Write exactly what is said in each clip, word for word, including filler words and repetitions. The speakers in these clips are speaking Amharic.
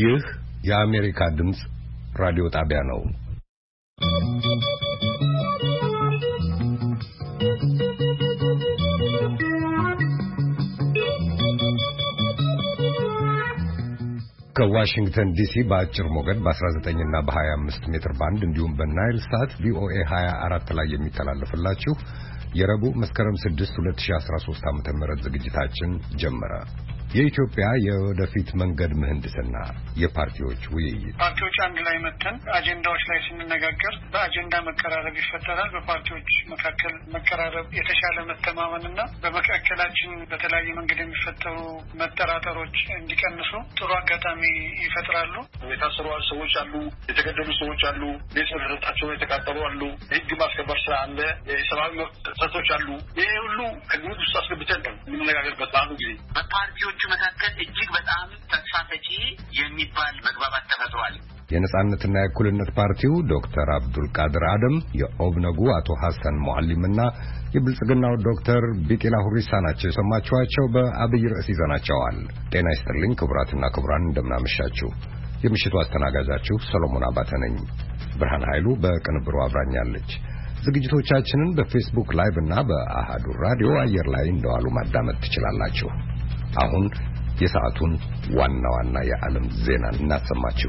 ይህ የአሜሪካ ድምጽ ራዲዮ ጣቢያ ነው። ከዋሽንግተን ዲሲ በአጭር ሞገድ በ19 እና በ25 ሜትር ባንድ እንዲሁም በናይል ሳት ቪኦኤ ሃያ አራት ላይ የሚተላለፍላችሁ የረቡዕ መስከረም ስድስት ሁለት ሺህ አስራ ሶስት ዓመተ ምህረት ዝግጅታችን ጀመረ። የኢትዮጵያ የወደፊት መንገድ ምህንድስና የፓርቲዎች ውይይት ፓርቲዎች አንድ ላይ መተን አጀንዳዎች ላይ ስንነጋገር በአጀንዳ መቀራረብ ይፈጠራል። በፓርቲዎች መካከል መቀራረብ የተሻለ መተማመንና በመካከላችን በተለያየ መንገድ የሚፈጠሩ መጠራጠሮች እንዲቀንሱ ጥሩ አጋጣሚ ይፈጥራሉ። የታሰሩ ሰዎች አሉ፣ የተገደሉ ሰዎች አሉ፣ ቤተሰቦቻቸው የተቃጠሉ አሉ፣ የህግ ማስከበር ስራ አለ፣ የሰብአዊ መብት ጥሰቶች አሉ። ይሄ ሁሉ ከግምት ውስጥ አስገብተን ነው የምንነጋገርበት። በአሁኑ ጊዜ በፓርቲዎቹ መካከል እጅግ በጣም ተስፋ ሰጪ የሚባል መግባባት ተፈጥሯል። የነጻነትና የእኩልነት ፓርቲው ዶክተር አብዱል ቃድር አደም፣ የኦብነጉ አቶ ሐሰን ሙአሊምና የብልጽግናው ዶክተር ቢቂላ ሁሪሳ ናቸው የሰማችኋቸው። በአብይ ርዕስ ይዘናቸዋል። ጤና ይስጥልኝ ክቡራትና ክቡራን፣ እንደምናመሻችሁ። የምሽቱ አስተናጋጃችሁ ሰሎሞን አባተ ነኝ። ብርሃን ኃይሉ በቅንብሩ አብራኛለች። ዝግጅቶቻችንን በፌስቡክ ላይቭ እና በአሃዱ ራዲዮ አየር ላይ እንደዋሉ ማዳመጥ ትችላላችሁ። አሁን የሰዓቱን ዋና ዋና የዓለም ዜና እናሰማችሁ።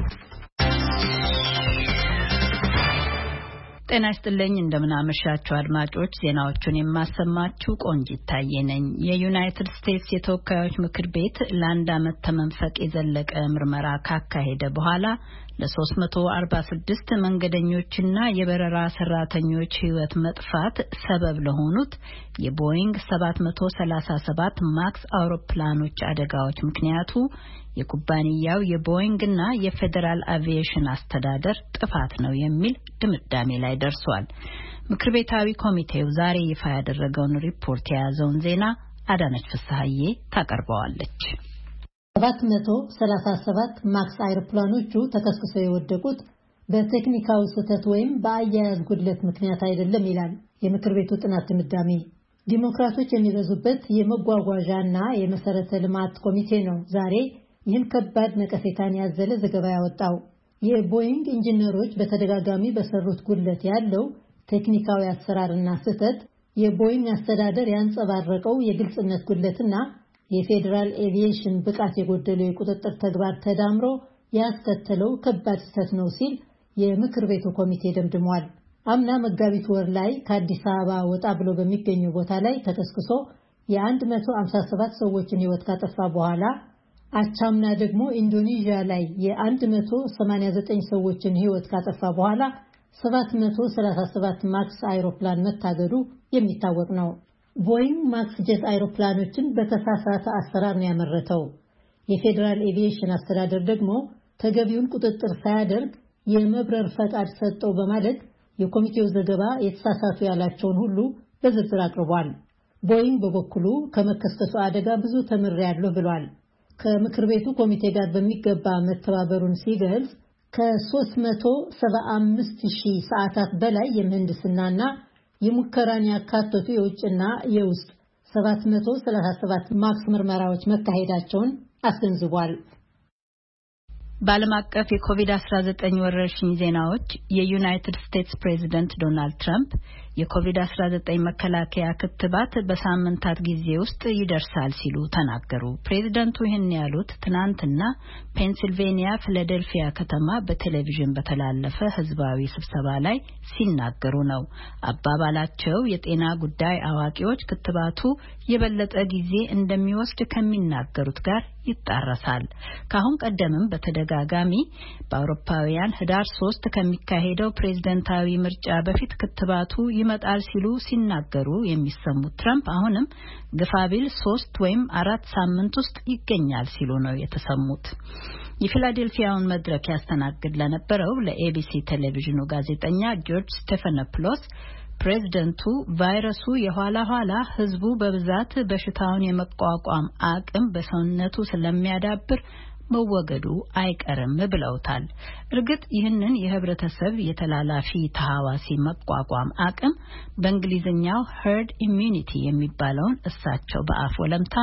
ጤና ይስጥልኝ፣ እንደምናመሻችሁ አድማጮች። ዜናዎቹን የማሰማችሁ ቆንጂት ታዬ ነኝ። የዩናይትድ ስቴትስ የተወካዮች ምክር ቤት ለአንድ ዓመት ተመንፈቅ የዘለቀ ምርመራ ካካሄደ በኋላ ለሶስት መቶ አርባ ስድስት መንገደኞችና የበረራ ሰራተኞች ሕይወት መጥፋት ሰበብ ለሆኑት የቦይንግ ሰባት መቶ ሰላሳ ሰባት ማክስ አውሮፕላኖች አደጋዎች ምክንያቱ የኩባንያው የቦይንግና የፌዴራል አቪዬሽን አስተዳደር ጥፋት ነው የሚል ድምዳሜ ላይ ደርሷል። ምክር ቤታዊ ኮሚቴው ዛሬ ይፋ ያደረገውን ሪፖርት የያዘውን ዜና አዳነች ፍስሐዬ ታቀርበዋለች። ሰባት መቶ ሰላሳ ሰባት ማክስ አይሮፕላኖቹ ተከስክሰው የወደቁት በቴክኒካዊ ስህተት ወይም በአያያዝ ጉድለት ምክንያት አይደለም ይላል የምክር ቤቱ ጥናት ድምዳሜ። ዲሞክራቶች የሚበዙበት የመጓጓዣና የመሰረተ ልማት ኮሚቴ ነው ዛሬ ይህን ከባድ ነቀፌታን ያዘለ ዘገባ ያወጣው። የቦይንግ ኢንጂነሮች በተደጋጋሚ በሰሩት ጉድለት ያለው ቴክኒካዊ አሰራርና ስህተት፣ የቦይንግ አስተዳደር ያንጸባረቀው የግልጽነት ጉድለትና የፌዴራል ኤቪዬሽን ብቃት የጎደለው የቁጥጥር ተግባር ተዳምሮ ያስከተለው ከባድ ስህተት ነው ሲል የምክር ቤቱ ኮሚቴ ደምድሟል። አምና መጋቢት ወር ላይ ከአዲስ አበባ ወጣ ብሎ በሚገኘው ቦታ ላይ ተከስክሶ የ157 ሰዎችን ሕይወት ካጠፋ በኋላ አቻምና ደግሞ ኢንዶኔዥያ ላይ የ189 ሰዎችን ሕይወት ካጠፋ በኋላ ሰባት መቶ ሰላሳ ሰባት ማክስ አይሮፕላን መታገዱ የሚታወቅ ነው። ቦይንግ ማክስ ጄት አይሮፕላኖችን በተሳሳተ አሰራር ነው ያመረተው። የፌዴራል ኤቪዬሽን አስተዳደር ደግሞ ተገቢውን ቁጥጥር ሳያደርግ የመብረር ፈቃድ ሰጠው በማለት የኮሚቴው ዘገባ የተሳሳቱ ያላቸውን ሁሉ በዝርዝር አቅርቧል። ቦይንግ በበኩሉ ከመከሰቱ አደጋ ብዙ ተምሬያለሁ ብሏል። ከምክር ቤቱ ኮሚቴ ጋር በሚገባ መተባበሩን ሲገልጽ ከ375 ሺህ ሰዓታት በላይ የምህንድስናና የሙከራን ያካተቱ የውጭና የውስጥ ሰባት መቶ ሰላሳ ሰባት ማክስ ምርመራዎች መካሄዳቸውን አስገንዝቧል። በዓለም አቀፍ የኮቪድ አስራ ዘጠኝ ወረርሽኝ ዜናዎች የዩናይትድ ስቴትስ ፕሬዝዳንት ዶናልድ ትራምፕ የኮቪድ አስራ ዘጠኝ መከላከያ ክትባት በሳምንታት ጊዜ ውስጥ ይደርሳል ሲሉ ተናገሩ። ፕሬዝዳንቱ ይህን ያሉት ትናንትና ፔንሲልቬኒያ ፊላዴልፊያ ከተማ በቴሌቪዥን በተላለፈ ህዝባዊ ስብሰባ ላይ ሲናገሩ ነው። አባባላቸው የጤና ጉዳይ አዋቂዎች ክትባቱ የበለጠ ጊዜ እንደሚወስድ ከሚናገሩት ጋር ይጣረሳል። ካሁን ቀደምም በተደጋጋሚ በአውሮፓውያን ህዳር ሶስት ከሚካሄደው ፕሬዝዳንታዊ ምርጫ በፊት ክትባቱ ይመጣል ሲሉ ሲናገሩ የሚሰሙት ትራምፕ አሁንም ግፋቢል ሶስት ወይም አራት ሳምንት ውስጥ ይገኛል ሲሉ ነው የተሰሙት። የፊላዴልፊያውን መድረክ ያስተናግድ ለነበረው ለኤቢሲ ቴሌቪዥኑ ጋዜጠኛ ጆርጅ ስቴፋኖፕሎስ ፕሬዝዳንቱ ቫይረሱ የኋላ ኋላ ህዝቡ በብዛት በሽታውን የመቋቋም አቅም በሰውነቱ ስለሚያዳብር መወገዱ አይቀርም ብለውታል። እርግጥ ይህንን የህብረተሰብ የተላላፊ ተሐዋሲ መቋቋም አቅም በእንግሊዝኛው herd immunity የሚባለውን እሳቸው በአፍ ወለምታ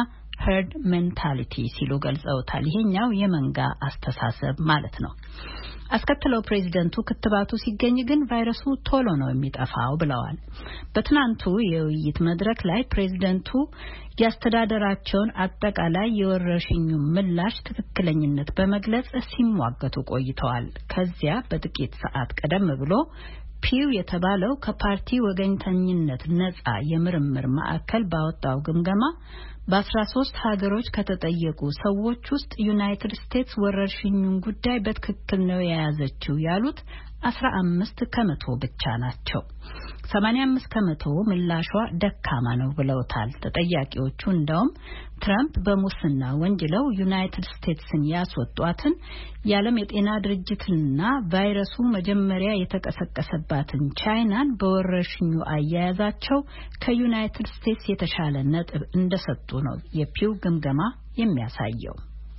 herd mentality ሲሉ ገልጸውታል። ይሄኛው የመንጋ አስተሳሰብ ማለት ነው። አስከትለው ፕሬዝደንቱ ክትባቱ ሲገኝ ግን ቫይረሱ ቶሎ ነው የሚጠፋው ብለዋል። በትናንቱ የውይይት መድረክ ላይ ፕሬዝደንቱ ያስተዳደራቸውን አጠቃላይ የወረርሽኙ ምላሽ ትክክለኝነት በመግለጽ ሲሟገቱ ቆይተዋል። ከዚያ በጥቂት ሰዓት ቀደም ብሎ ፒው የተባለው ከፓርቲ ወገንተኝነት ነፃ የምርምር ማዕከል ባወጣው ግምገማ በአስራ ሶስት ሀገሮች ከተጠየቁ ሰዎች ውስጥ ዩናይትድ ስቴትስ ወረርሽኙን ጉዳይ በትክክል ነው የያዘችው ያሉት አስራ አምስት ከመቶ ብቻ ናቸው። ሰማንያ አምስት ከመቶ ምላሿ ደካማ ነው ብለውታል። ተጠያቂዎቹ እንደውም ትራምፕ በሙስና ወንጅለው ዩናይትድ ስቴትስን ያስወጧትን የዓለም የጤና ድርጅትና ቫይረሱ መጀመሪያ የተቀሰቀሰባትን ቻይናን በወረርሽኙ አያያዛቸው ከዩናይትድ ስቴትስ የተሻለ ነጥብ እንደሰጡ ነው የፒው ግምገማ የሚያሳየው።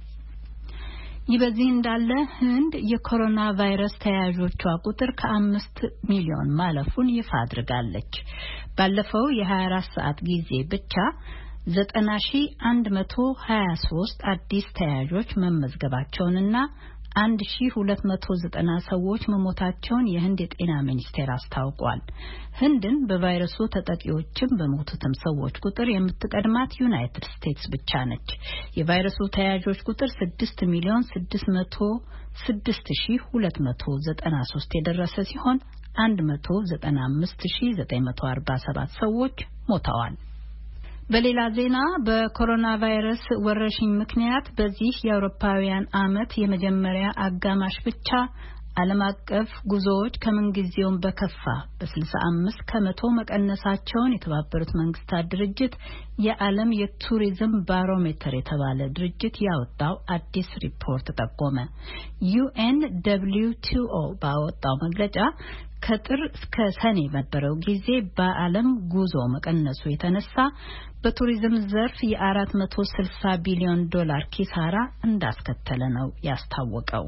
ይህ በዚህ እንዳለ ህንድ የኮሮና ቫይረስ ተያያዦቿ ቁጥር ከአምስት ሚሊዮን ማለፉን ይፋ አድርጋለች። ባለፈው የሀያ አራት ሰዓት ጊዜ ብቻ ዘጠና ሺህ አንድ መቶ ሀያ ሶስት አዲስ ተያያዦች መመዝገባቸውንና አንድ ሺህ ሁለት መቶ ዘጠና ሰዎች መሞታቸውን የህንድ የጤና ሚኒስቴር አስታውቋል። ህንድን በቫይረሱ ተጠቂዎችም በሞቱትም ሰዎች ቁጥር የምትቀድማት ዩናይትድ ስቴትስ ብቻ ነች። የቫይረሱ ተያያዦች ቁጥር ስድስት ሚሊዮን ስድስት መቶ ስድስት ሺህ ሁለት መቶ ዘጠና ሶስት የደረሰ ሲሆን አንድ መቶ ዘጠና አምስት ሺህ ዘጠኝ መቶ አርባ ሰባት ሰዎች ሞተዋል። በሌላ ዜና በኮሮና ቫይረስ ወረርሽኝ ምክንያት በዚህ የአውሮፓውያን ዓመት የመጀመሪያ አጋማሽ ብቻ ዓለም አቀፍ ጉዞዎች ከምንጊዜውም በከፋ በስልሳ አምስት ከመቶ መቀነሳቸውን የተባበሩት መንግስታት ድርጅት የዓለም የቱሪዝም ባሮሜትር የተባለ ድርጅት ያወጣው አዲስ ሪፖርት ጠቆመ። ዩኤን ደብሊው ቲ ኦ ባወጣው መግለጫ ከጥር እስከ ሰኔ በነበረው ጊዜ በዓለም ጉዞ መቀነሱ የተነሳ በቱሪዝም ዘርፍ የአራት መቶ ስልሳ ቢሊዮን ዶላር ኪሳራ እንዳስከተለ ነው ያስታወቀው።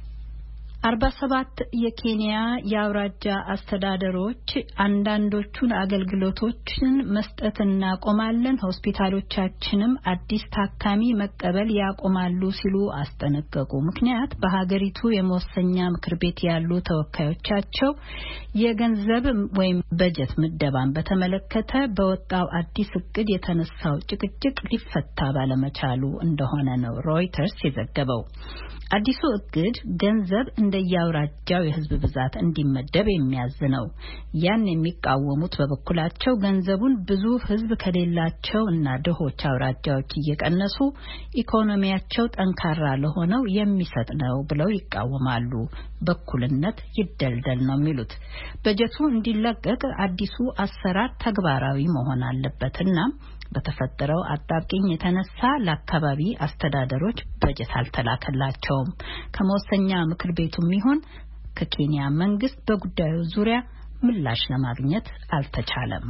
አርባ ሰባት የኬንያ የአውራጃ አስተዳደሮች አንዳንዶቹን አገልግሎቶችን መስጠት እናቆማለን፣ ሆስፒታሎቻችንም አዲስ ታካሚ መቀበል ያቆማሉ ሲሉ አስጠነቀቁ። ምክንያት በሀገሪቱ የመወሰኛ ምክር ቤት ያሉ ተወካዮቻቸው የገንዘብ ወይም በጀት ምደባን በተመለከተ በወጣው አዲስ እቅድ የተነሳው ጭቅጭቅ ሊፈታ ባለመቻሉ እንደሆነ ነው ሮይተርስ የዘገበው። አዲሱ እቅድ ገንዘብ እንደያውራጃው የህዝብ ብዛት እንዲመደብ የሚያዝ ነው። ያን የሚቃወሙት በበኩላቸው ገንዘቡን ብዙ ህዝብ ከሌላቸው እና ድሆች አውራጃዎች እየቀነሱ ኢኮኖሚያቸው ጠንካራ ለሆነው የሚሰጥ ነው ብለው ይቃወማሉ። በኩልነት ይደልደል ነው የሚሉት። በጀቱ እንዲለቀቅ አዲሱ አሰራር ተግባራዊ መሆን አለበትና በተፈጠረው አጣብቂኝ የተነሳ ለአካባቢ አስተዳደሮች በጀት አልተላከላቸውም። ከመወሰኛ ምክር ቤቱም ይሁን ከኬንያ መንግስት በጉዳዩ ዙሪያ ምላሽ ለማግኘት አልተቻለም።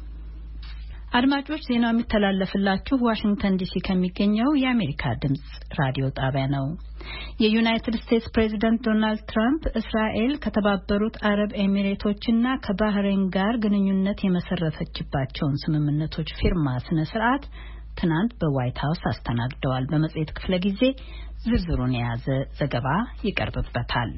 አድማጮች ዜናው የሚተላለፍላችሁ ዋሽንግተን ዲሲ ከሚገኘው የአሜሪካ ድምጽ ራዲዮ ጣቢያ ነው። የዩናይትድ ስቴትስ ፕሬዝዳንት ዶናልድ ትራምፕ እስራኤል ከተባበሩት አረብ ኤሚሬቶችና ከባህሬን ጋር ግንኙነት የመሰረተችባቸውን ስምምነቶች ፊርማ ስነ ስርዓት ትናንት በዋይት ሃውስ አስተናግደዋል። በመጽሔት ክፍለ ጊዜ ዝርዝሩን የያዘ ዘገባ ይቀርብበታል።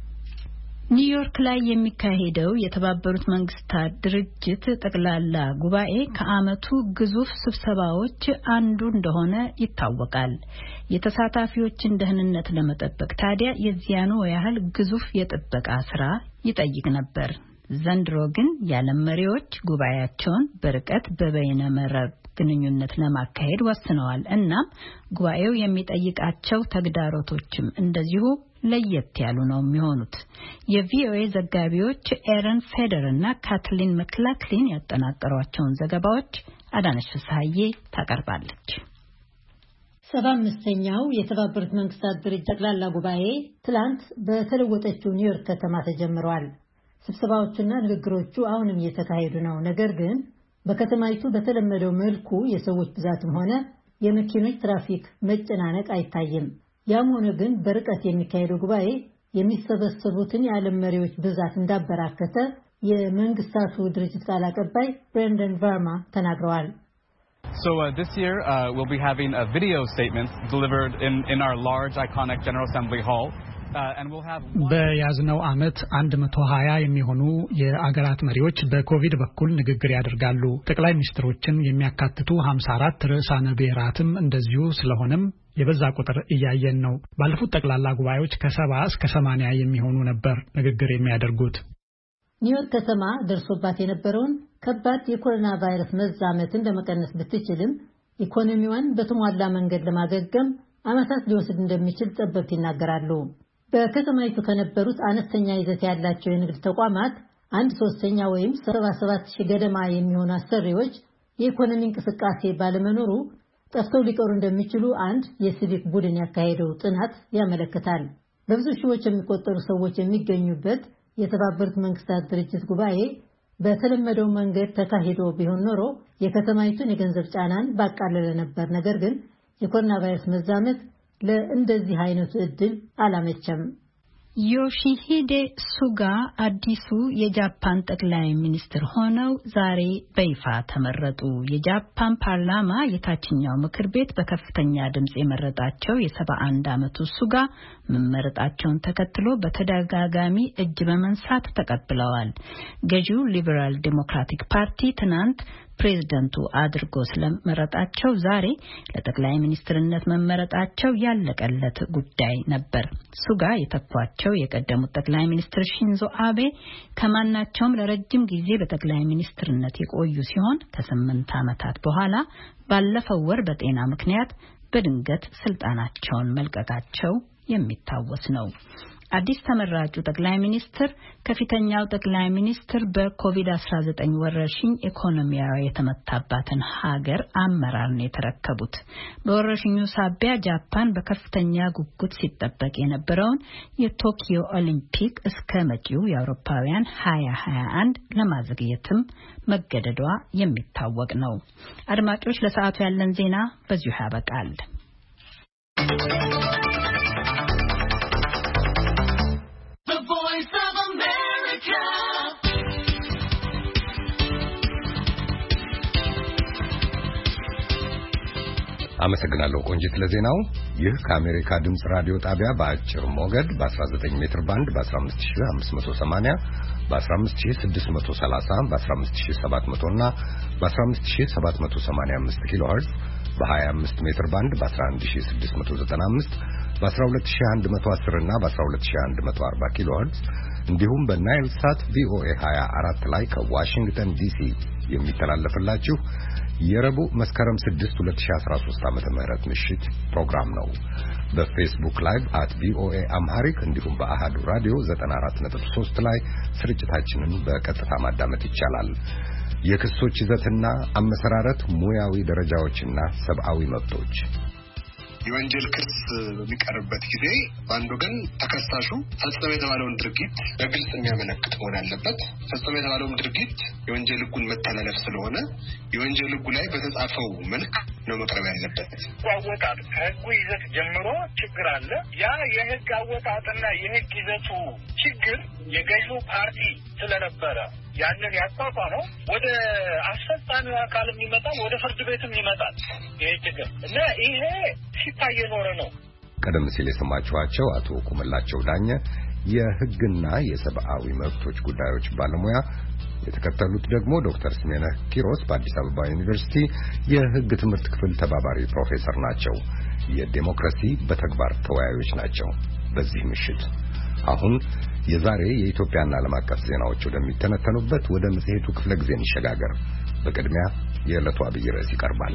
ኒውዮርክ ላይ የሚካሄደው የተባበሩት መንግስታት ድርጅት ጠቅላላ ጉባኤ ከዓመቱ ግዙፍ ስብሰባዎች አንዱ እንደሆነ ይታወቃል። የተሳታፊዎችን ደህንነት ለመጠበቅ ታዲያ የዚያኑ ያህል ግዙፍ የጥበቃ ስራ ይጠይቅ ነበር። ዘንድሮ ግን የዓለም መሪዎች ጉባኤያቸውን በርቀት በበይነ መረብ ግንኙነት ለማካሄድ ወስነዋል። እናም ጉባኤው የሚጠይቃቸው ተግዳሮቶችም እንደዚሁ ለየት ያሉ ነው የሚሆኑት። የቪኦኤ ዘጋቢዎች ኤረን ፌደር እና ካትሊን መክላክሊን ያጠናቀሯቸውን ዘገባዎች አዳነች ፍስሐዬ ታቀርባለች። ሰባ አምስተኛው የተባበሩት መንግስታት ድርጅት ጠቅላላ ጉባኤ ትላንት በተለወጠችው ኒውዮርክ ከተማ ተጀምሯል። ስብሰባዎቹና ንግግሮቹ አሁንም እየተካሄዱ ነው። ነገር ግን በከተማይቱ በተለመደው መልኩ የሰዎች ብዛትም ሆነ የመኪኖች ትራፊክ መጨናነቅ አይታይም። ያም ሆነ ግን በርቀት የሚካሄደው ጉባኤ የሚሰበሰቡትን የዓለም መሪዎች ብዛት እንዳበራከተ የመንግስታቱ ድርጅት ቃል አቀባይ ብሬንደን ቫርማ ተናግረዋል። So uh, this year uh, we'll be having a video statements delivered in in our large iconic General Assembly Hall. በያዝነው ዓመት one hundred twenty የሚሆኑ የአገራት መሪዎች በኮቪድ በኩል ንግግር ያደርጋሉ። ጠቅላይ ሚኒስትሮችን የሚያካትቱ fifty-four ርዕሳነ ብሔራትም እንደዚሁ ስለሆነም የበዛ ቁጥር እያየን ነው። ባለፉት ጠቅላላ ጉባኤዎች ከ70 እስከ eighty የሚሆኑ ነበር ንግግር የሚያደርጉት። ኒውዮርክ ከተማ ደርሶባት የነበረውን ከባድ የኮሮና ቫይረስ መዛመትን ለመቀነስ ብትችልም ኢኮኖሚዋን በተሟላ መንገድ ለማገገም ዓመታት ሊወስድ እንደሚችል ጠበብት ይናገራሉ። በከተማይቱ ከነበሩት አነስተኛ ይዘት ያላቸው የንግድ ተቋማት አንድ ሶስተኛ ወይም seventy-seven ሺህ ገደማ የሚሆኑ አሰሪዎች የኢኮኖሚ እንቅስቃሴ ባለመኖሩ ጠፍተው ሊቀሩ እንደሚችሉ አንድ የሲቪክ ቡድን ያካሄደው ጥናት ያመለክታል። በብዙ ሺዎች የሚቆጠሩ ሰዎች የሚገኙበት የተባበሩት መንግስታት ድርጅት ጉባኤ በተለመደው መንገድ ተካሂዶ ቢሆን ኖሮ የከተማይቱን የገንዘብ ጫናን ባቃለለ ነበር። ነገር ግን የኮሮና ቫይረስ መዛመት ለእንደዚህ አይነቱ እድል አላመቸም። ዮሺሂዴ ሱጋ አዲሱ የጃፓን ጠቅላይ ሚኒስትር ሆነው ዛሬ በይፋ ተመረጡ። የጃፓን ፓርላማ የታችኛው ምክር ቤት በከፍተኛ ድምጽ የመረጣቸው የ71 ዓመቱ ሱጋ መመረጣቸውን ተከትሎ በተደጋጋሚ እጅ በመንሳት ተቀብለዋል። ገዢው ሊበራል ዲሞክራቲክ ፓርቲ ትናንት ፕሬዝዳንቱ አድርጎ ስለመረጣቸው ዛሬ ለጠቅላይ ሚኒስትርነት መመረጣቸው ያለቀለት ጉዳይ ነበር። ሱጋ የተኳቸው የቀደሙት ጠቅላይ ሚኒስትር ሺንዞ አቤ ከማናቸውም ለረጅም ጊዜ በጠቅላይ ሚኒስትርነት የቆዩ ሲሆን ከስምንት ዓመታት በኋላ ባለፈው ወር በጤና ምክንያት በድንገት ስልጣናቸውን መልቀቃቸው የሚታወስ ነው። አዲስ ተመራጩ ጠቅላይ ሚኒስትር ከፊተኛው ጠቅላይ ሚኒስትር በኮቪድ-nineteen ወረርሽኝ ኢኮኖሚያዊ የተመታባትን ሀገር አመራር ነው የተረከቡት። በወረርሽኙ ሳቢያ ጃፓን በከፍተኛ ጉጉት ሲጠበቅ የነበረውን የቶኪዮ ኦሊምፒክ እስከ መጪው የአውሮፓውያን twenty twenty-one ለማዘግየትም መገደዷ የሚታወቅ ነው። አድማጮች፣ ለሰዓቱ ያለን ዜና በዚሁ ያበቃል። አመሰግናለሁ ቆንጂት ለዜናው። ይህ ከአሜሪካ ድምጽ ራዲዮ ጣቢያ በአጭር ሞገድ በ19 ሜትር ባንድ በ15580 በ15630 በ15700 እና በ15785 ኪሎ ሄርዝ በ25 ሜትር ባንድ በ11695 በ12110 እና በ12140 ኪሎ ሄርዝ እንዲሁም በናይል ሳት ቪኦኤ twenty-four ላይ ከዋሽንግተን ዲሲ የሚተላለፍላችሁ የረቡዕ መስከረም sixth twenty thirteen ዓመተ ምህረት ምሽት ፕሮግራም ነው። በፌስቡክ ላይቭ አት ቪኦኤ አምሃሪክ እንዲሁም በአሃዱ ራዲዮ ninety-four point three ላይ ስርጭታችንን በቀጥታ ማዳመጥ ይቻላል። የክሶች ይዘትና አመሰራረት፣ ሙያዊ ደረጃዎችና ሰብአዊ መብቶች የወንጀል ክስ በሚቀርብበት ጊዜ በአንድ ወገን ተከሳሹ ፈጸመ የተባለውን ድርጊት በግልጽ የሚያመለክት መሆን አለበት። ፈጸመ የተባለውን ድርጊት የወንጀል ሕጉን መተላለፍ ስለሆነ የወንጀል ሕጉ ላይ በተጻፈው መልክ ነው መቅረብ ያለበት። አወጣጥ ከሕጉ ይዘት ጀምሮ ችግር አለ። ያ የሕግ አወጣጥና የሕግ ይዘቱ ችግር የገዢው ፓርቲ ስለነበረ ያንን ያቋቋመው ወደ አስፈጻሚው አካል የሚመጣው ወደ ፍርድ ቤትም ይመጣል። ይሄ ችግር እና ይሄ ሲታይ ኖረ ነው። ቀደም ሲል የሰማችኋቸው አቶ ቁምላቸው ዳኘ የሕግና የሰብአዊ መብቶች ጉዳዮች ባለሙያ፣ የተከተሉት ደግሞ ዶክተር ስሜነህ ኪሮስ በአዲስ አበባ ዩኒቨርሲቲ የሕግ ትምህርት ክፍል ተባባሪ ፕሮፌሰር ናቸው። የዲሞክራሲ በተግባር ተወያዮች ናቸው። በዚህ ምሽት አሁን የዛሬ የኢትዮጵያና ዓለም አቀፍ ዜናዎች ወደሚተነተኑበት ወደ መጽሔቱ ክፍለ ጊዜ እንሸጋገር። በቅድሚያ የዕለቱ አብይ ርዕስ ይቀርባል።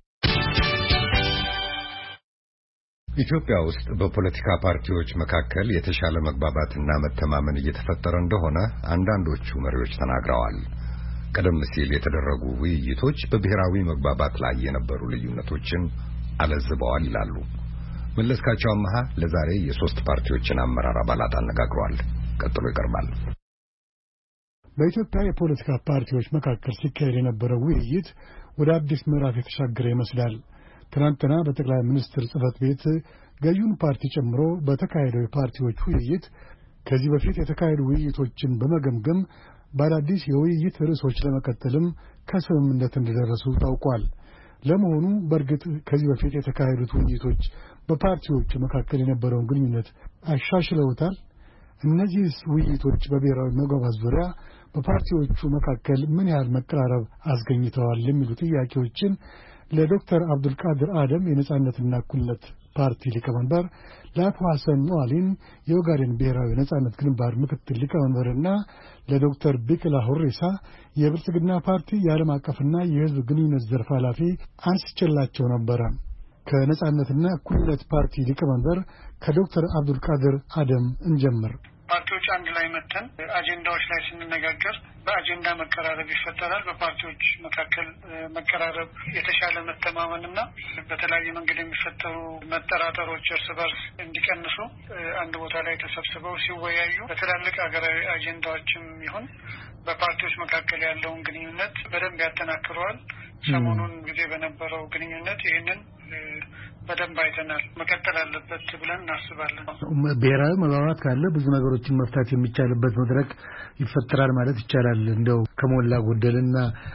ኢትዮጵያ ውስጥ በፖለቲካ ፓርቲዎች መካከል የተሻለ መግባባትና መተማመን እየተፈጠረ እንደሆነ አንዳንዶቹ መሪዎች ተናግረዋል። ቀደም ሲል የተደረጉ ውይይቶች በብሔራዊ መግባባት ላይ የነበሩ ልዩነቶችን አለዝበዋል ይላሉ። መለስካቸው አማሃ ለዛሬ የሶስት ፓርቲዎችን አመራር አባላት አነጋግሯል። ቀጥሎ ይቀርባል። በኢትዮጵያ የፖለቲካ ፓርቲዎች መካከል ሲካሄድ የነበረው ውይይት ወደ አዲስ ምዕራፍ የተሻገረ ይመስላል። ትናንትና በጠቅላይ ሚኒስትር ጽሕፈት ቤት ገዢውን ፓርቲ ጨምሮ በተካሄደው የፓርቲዎች ውይይት ከዚህ በፊት የተካሄዱ ውይይቶችን በመገምገም በአዳዲስ የውይይት ርዕሶች ለመቀጠልም ከስምምነት እንደደረሱ ታውቋል። ለመሆኑ በእርግጥ ከዚህ በፊት የተካሄዱት ውይይቶች በፓርቲዎቹ መካከል የነበረውን ግንኙነት አሻሽለውታል? እነዚህ ውይይቶች በብሔራዊ መግባባት ዙሪያ በፓርቲዎቹ መካከል ምን ያህል መቀራረብ አስገኝተዋል የሚሉ ጥያቄዎችን ለዶክተር አብዱል ቃድር አደም የነጻነትና እኩልነት ፓርቲ ሊቀመንበር፣ ለአቶ ሐሰን ሙአሊም የኦጋዴን ብሔራዊ ነጻነት ግንባር ምክትል ሊቀመንበርና ለዶክተር ቢቂላ ሁሪሳ የብልጽግና ፓርቲ የዓለም አቀፍና የሕዝብ ግንኙነት ዘርፍ ኃላፊ አንስቼላቸው ነበረ። ከነጻነትና እኩልነት ፓርቲ ሊቀመንበር ከዶክተር አብዱል ቃድር አደም እንጀምር። ፓርቲዎች አንድ ላይ መተን አጀንዳዎች ላይ ስንነጋገር በአጀንዳ መቀራረብ ይፈጠራል። በፓርቲዎች መካከል መቀራረብ የተሻለ መተማመንና በተለያየ መንገድ የሚፈጠሩ መጠራጠሮች እርስ በርስ እንዲቀንሱ አንድ ቦታ ላይ ተሰብስበው ሲወያዩ በትላልቅ ሀገራዊ አጀንዳዎችም ይሁን በፓርቲዎች መካከል ያለውን ግንኙነት በደንብ ያጠናክረዋል። ሰሞኑን ጊዜ በነበረው ግንኙነት ይህንን በደንብ አይተናል። መቀጠል አለበት ብለን እናስባለን። ብሔራዊ መግባባት ካለ ብዙ ነገሮችን መፍታት የሚቻልበት መድረክ ይፈጠራል ማለት ይቻላል። እንደው ከሞላ ጎደልና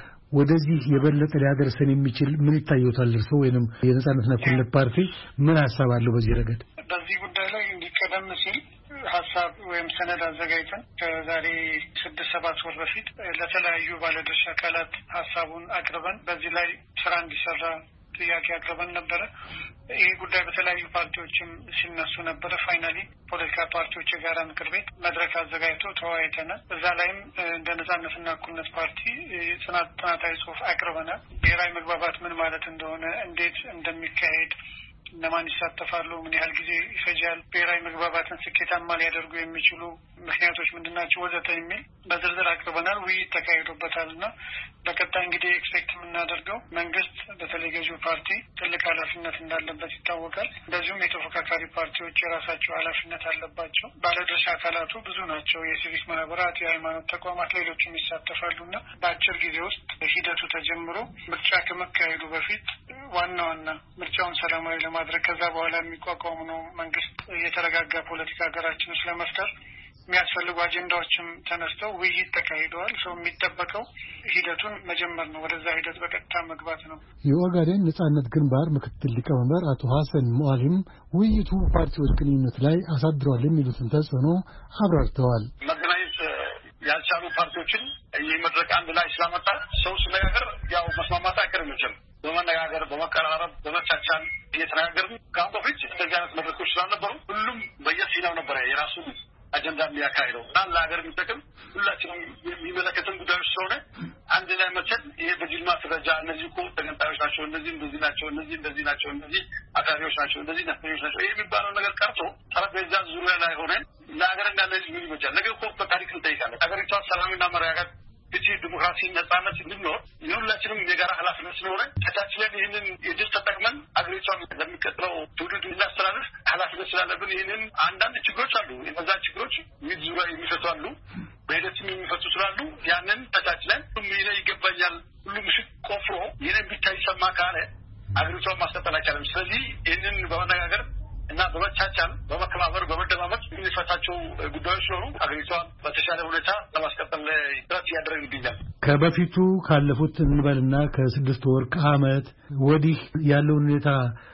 ወደዚህ የበለጠ ሊያደርሰን የሚችል ምን ይታየውታል እርስዎ ወይንም የነጻነትና እኩልነት ፓርቲ ምን ሐሳብ አለው በዚህ ረገድ? በዚህ ጉዳይ ላይ እንዲቀደም ሲል ሀሳብ ወይም ሰነድ አዘጋጅተን ከዛሬ ስድስት ሰባት ወር በፊት ለተለያዩ ባለድርሻ አካላት ሀሳቡን አቅርበን በዚህ ላይ ስራ እንዲሰራ ጥያቄ አቅርበን ነበረ። ይህ ጉዳይ በተለያዩ ፓርቲዎችም ሲነሱ ነበረ። ፋይናሊ ፖለቲካ ፓርቲዎች የጋራ ምክር ቤት መድረክ አዘጋጅቶ ተወያይተናል። እዛ ላይም እንደ ነጻነትና እኩልነት ፓርቲ ጽናት ጥናታዊ ጽሑፍ አቅርበናል። ብሔራዊ መግባባት ምን ማለት እንደሆነ፣ እንዴት እንደሚካሄድ፣ እነማን ይሳተፋሉ፣ ምን ያህል ጊዜ ይፈጃል፣ ብሔራዊ መግባባትን ስኬታማ ሊያደርጉ የሚችሉ ምክንያቶች ምንድናቸው ወዘተ የሚል በዝርዝር አቅርበናል። ውይይት ተካሂዶበታል እና በቀጣይ እንግዲህ ኤክስፔክት የምናደርገው መንግስት በተለይ ገዢው ፓርቲ ትልቅ ኃላፊነት እንዳለበት ይታወቃል። እንደዚሁም የተፎካካሪ ፓርቲዎች የራሳቸው ኃላፊነት አለባቸው። ባለድርሻ አካላቱ ብዙ ናቸው። የሲቪክ ማህበራት፣ የሃይማኖት ተቋማት፣ ሌሎችም ይሳተፋሉ እና በአጭር ጊዜ ውስጥ ሂደቱ ተጀምሮ ምርጫ ከመካሄዱ በፊት ዋና ዋና ምርጫውን ሰላማዊ ለማድረግ ከዛ በኋላ የሚቋቋሙ ነው መንግስት የተረጋጋ ፖለቲካ ሀገራችን ውስጥ ለመፍጠር የሚያስፈልጉ አጀንዳዎችም ተነስተው ውይይት ተካሂደዋል። ሰው የሚጠበቀው ሂደቱን መጀመር ነው። ወደዛ ሂደት በቀጥታ መግባት ነው። የኦጋዴን ነጻነት ግንባር ምክትል ሊቀመንበር አቶ ሐሰን ሙአሊም ውይይቱ ፓርቲዎች ግንኙነት ላይ አሳድሯል የሚሉትን ተጽዕኖ አብራርተዋል። መገናኘት ያልቻሉ ፓርቲዎችን ይህ መድረክ አንድ ላይ ስላመጣ ሰው ሲነጋገር ያው መስማማት አይቀርም። በመነጋገር በመቀራረብ በመቻቻል እየተነጋገርን ከአሁን በፊት እንደዚህ አይነት መድረኮች ስላልነበሩ ሁሉም በየፊናው ነበረ የራሱ አጀንዳ የሚያካሂደው እና ለሀገር የሚጠቅም ሁላችንም የሚመለከትን ጉዳዮች ስለሆነ አንድ ላይ መቸል ይሄ በጅልማ ደረጃ እነዚህ እኮ ተገንጣዮች ናቸው፣ እነዚህ እንደዚህ ናቸው፣ እነዚህ እንደዚህ ናቸው፣ እነዚህ አካባቢዎች ናቸው፣ እነዚህ ነፍጠኞች ናቸው፣ ይሄ የሚባለው ነገር ቀርቶ ጠረጴዛ ዙሪያ ላይ ሆነን ለሀገር እንዳለ ምን ይመቻል። ነገ እኮ በታሪክ እንጠይቃለን። ሀገሪቷ ሰላምና መረጋጋት እቺ ዲሞክራሲ ነጻነት እንድንኖር የሁላችንም የጋራ ኃላፊነት ስለሆነ ተቻችለን ይህንን የድል ተጠቅመን አገሪቷን ለሚቀጥለው ትውልድ እናስተላልፍ ኃላፊነት ስላለብን ይህንን አንዳንድ ችግሮች አሉ። እነዛ ችግሮች ሚዙራ የሚፈቱ አሉ፣ በሂደትም የሚፈቱ ስላሉ ያንን ተቻችለን ሁሉም ይሄ ይገባኛል ሁሉም ምሽት ቆፍሮ ይህንን ብቻ ይሰማ ካለ አገሪቷን ማስቀጠል አይቻልም። ስለዚህ ይህንን በመነጋገር እና በመቻቻል በመከባበር በመደማመጥ የሚፈታቸው ጉዳዮች ስለሆኑ አገሪቷን በተሻለ ሁኔታ ለማስቀጠል ጥረት እያደረግን ይገኛል። ከበፊቱ ካለፉት እንበልና ከስድስት ወር ከዓመት ወዲህ ያለውን ሁኔታ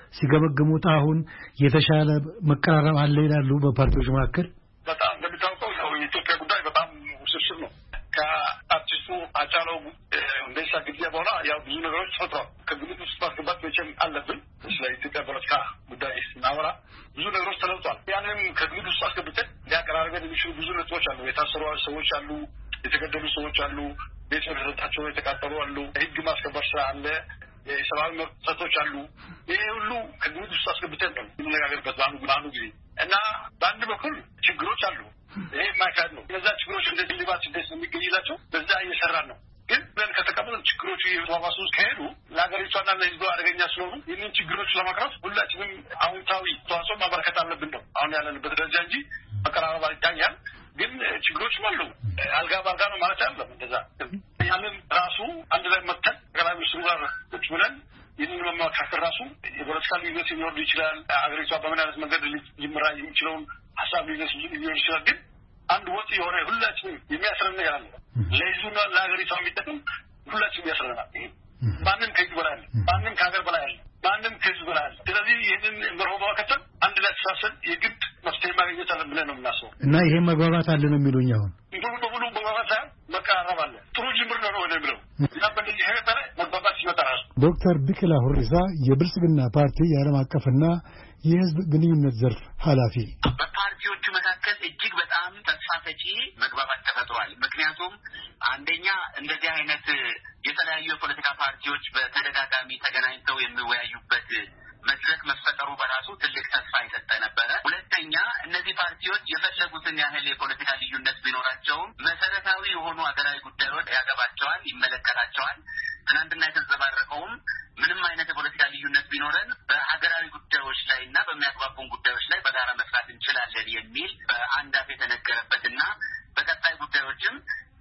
ሲገመግሙት አሁን የተሻለ መቀራረብ አለ ይላሉ በፓርቲዎች መካከል? በጣም እንደሚታወቀው ያው የኢትዮጵያ ጉዳይ በጣም ውስብስብ ነው። ከአርቲስቱ ሃጫሉ ሁንዴሳ ግድያ በኋላ ያው ብዙ ነገሮች ተፈጥሯል። ከግምት ውስጥ ማስገባት መቼም አለብን። ስለ ኢትዮጵያ ፖለቲካ ጉዳይ ስናወራ ብዙ ነገሮች ተለውጧል። ያንን ከግምት ውስጥ አስገብተን ሊያቀራርበን የሚችሉ ብዙ ነጥቦች አሉ። የታሰሩ ሰዎች አሉ፣ የተገደሉ ሰዎች አሉ፣ ቤት ንብረታቸው የተቃጠሉ አሉ፣ ህግ ማስከበር ስራ አለ፣ የሰብአዊ መብት ጥሰቶች አሉ። ይሄ ሁሉ ከግምት ውስጥ አስገብተን ነው የምንነጋገርበት በአሁኑ ጊዜ እና በአንድ በኩል ችግሮች አሉ። ይሄ የማይካድ ነው። እነዛ ችግሮች እንደዚህ ሊባት እንዴት ነው የሚገኝላቸው? በዛ እየሰራን ነው። ግን ብለን ከተቀበልን ችግሮቹ እየተባባሱ ከሄዱ ለሀገሪቷና ለህዝቡ አደገኛ ስለሆኑ ይህንን ችግሮች ለማቅረፍ ሁላችንም አዎንታዊ ተዋጽኦ ማበረከት አለብን ነው አሁን ያለንበት ደረጃ እንጂ መቀራረብ ይታያል። ግን ችግሮችም አሉ። አልጋ በአልጋ ነው ማለት አይደለም። እንደዛ ያንን ራሱ አንድ ላይ መጥተን ጠቅላይ ሚኒስትሩ ጋር ቁጭ ብለን ይህንን መመካከር ራሱ የፖለቲካ ልዩነት ሊኖር ይችላል። ሀገሪቷ በምን አይነት መንገድ ሊመራ የሚችለውን ሀሳብ ልዩነት ሊኖር ይችላል። ግን አንድ ወጥ የሆነ ሁላችንም የሚያስረን ነገር አለ። ለህዝቡና ለሀገሪቷ የሚጠቅም ሁላችንም ያስረናል። ማንም ከዚህ በላይ ማንም ከሀገር በላይ ማንም ከዚህ በላይ ስለዚህ ይህንን መርሆ በመከተል አንድ ላይ ተሳሰን የግድ መፍትሄ ማግኘት አለብን ብለን ነው የምናስበው እና ይሄ መግባባት አለ ነው የሚሉኝ አሁን ሙሉ በሙሉ መግባባት መቀራረብ አለ ጥሩ ጅምር ነው ነው የሚለው እና በዚህ ሄደረ መግባባት ይመጣል ዶክተር ቢቂላ ሁሪሳ የብልጽግና ፓርቲ የዓለም አቀፍና የህዝብ ግንኙነት ዘርፍ ኃላፊ በፓርቲዎቹ መካከል እጅግ በጣም ተስፋ ሰጪ መግባባት ተፈጥሯል ምክንያቱም አንደኛ እንደዚህ አይነት የተለያዩ የፖለቲካ ፓርቲዎች በተደጋጋሚ ተገናኝተው የሚወያዩበት መድረክ መፈጠሩ በራሱ ትልቅ ተስፋ ይሰጠ ነበር ሁለተኛ እነዚህ ፓርቲዎች የፈለጉትን ያህል የፖለቲካ ልዩነት ቢኖራቸውም መሰረታዊ የሆኑ ሀገራዊ ጉዳዮች ያገባቸዋል ይመለከታቸዋል ትናንትና የተዘባረቀውም ምንም አይነት የፖለቲካ ልዩነት ቢኖረን በሀገራዊ ጉዳዮች ላይና በሚያግባቡን ጉዳዮች ላይ በጋራ መስራት እንችላለን የሚል በአንድ አፍ የተነገረበትና በቀጣይ ጉዳዮችም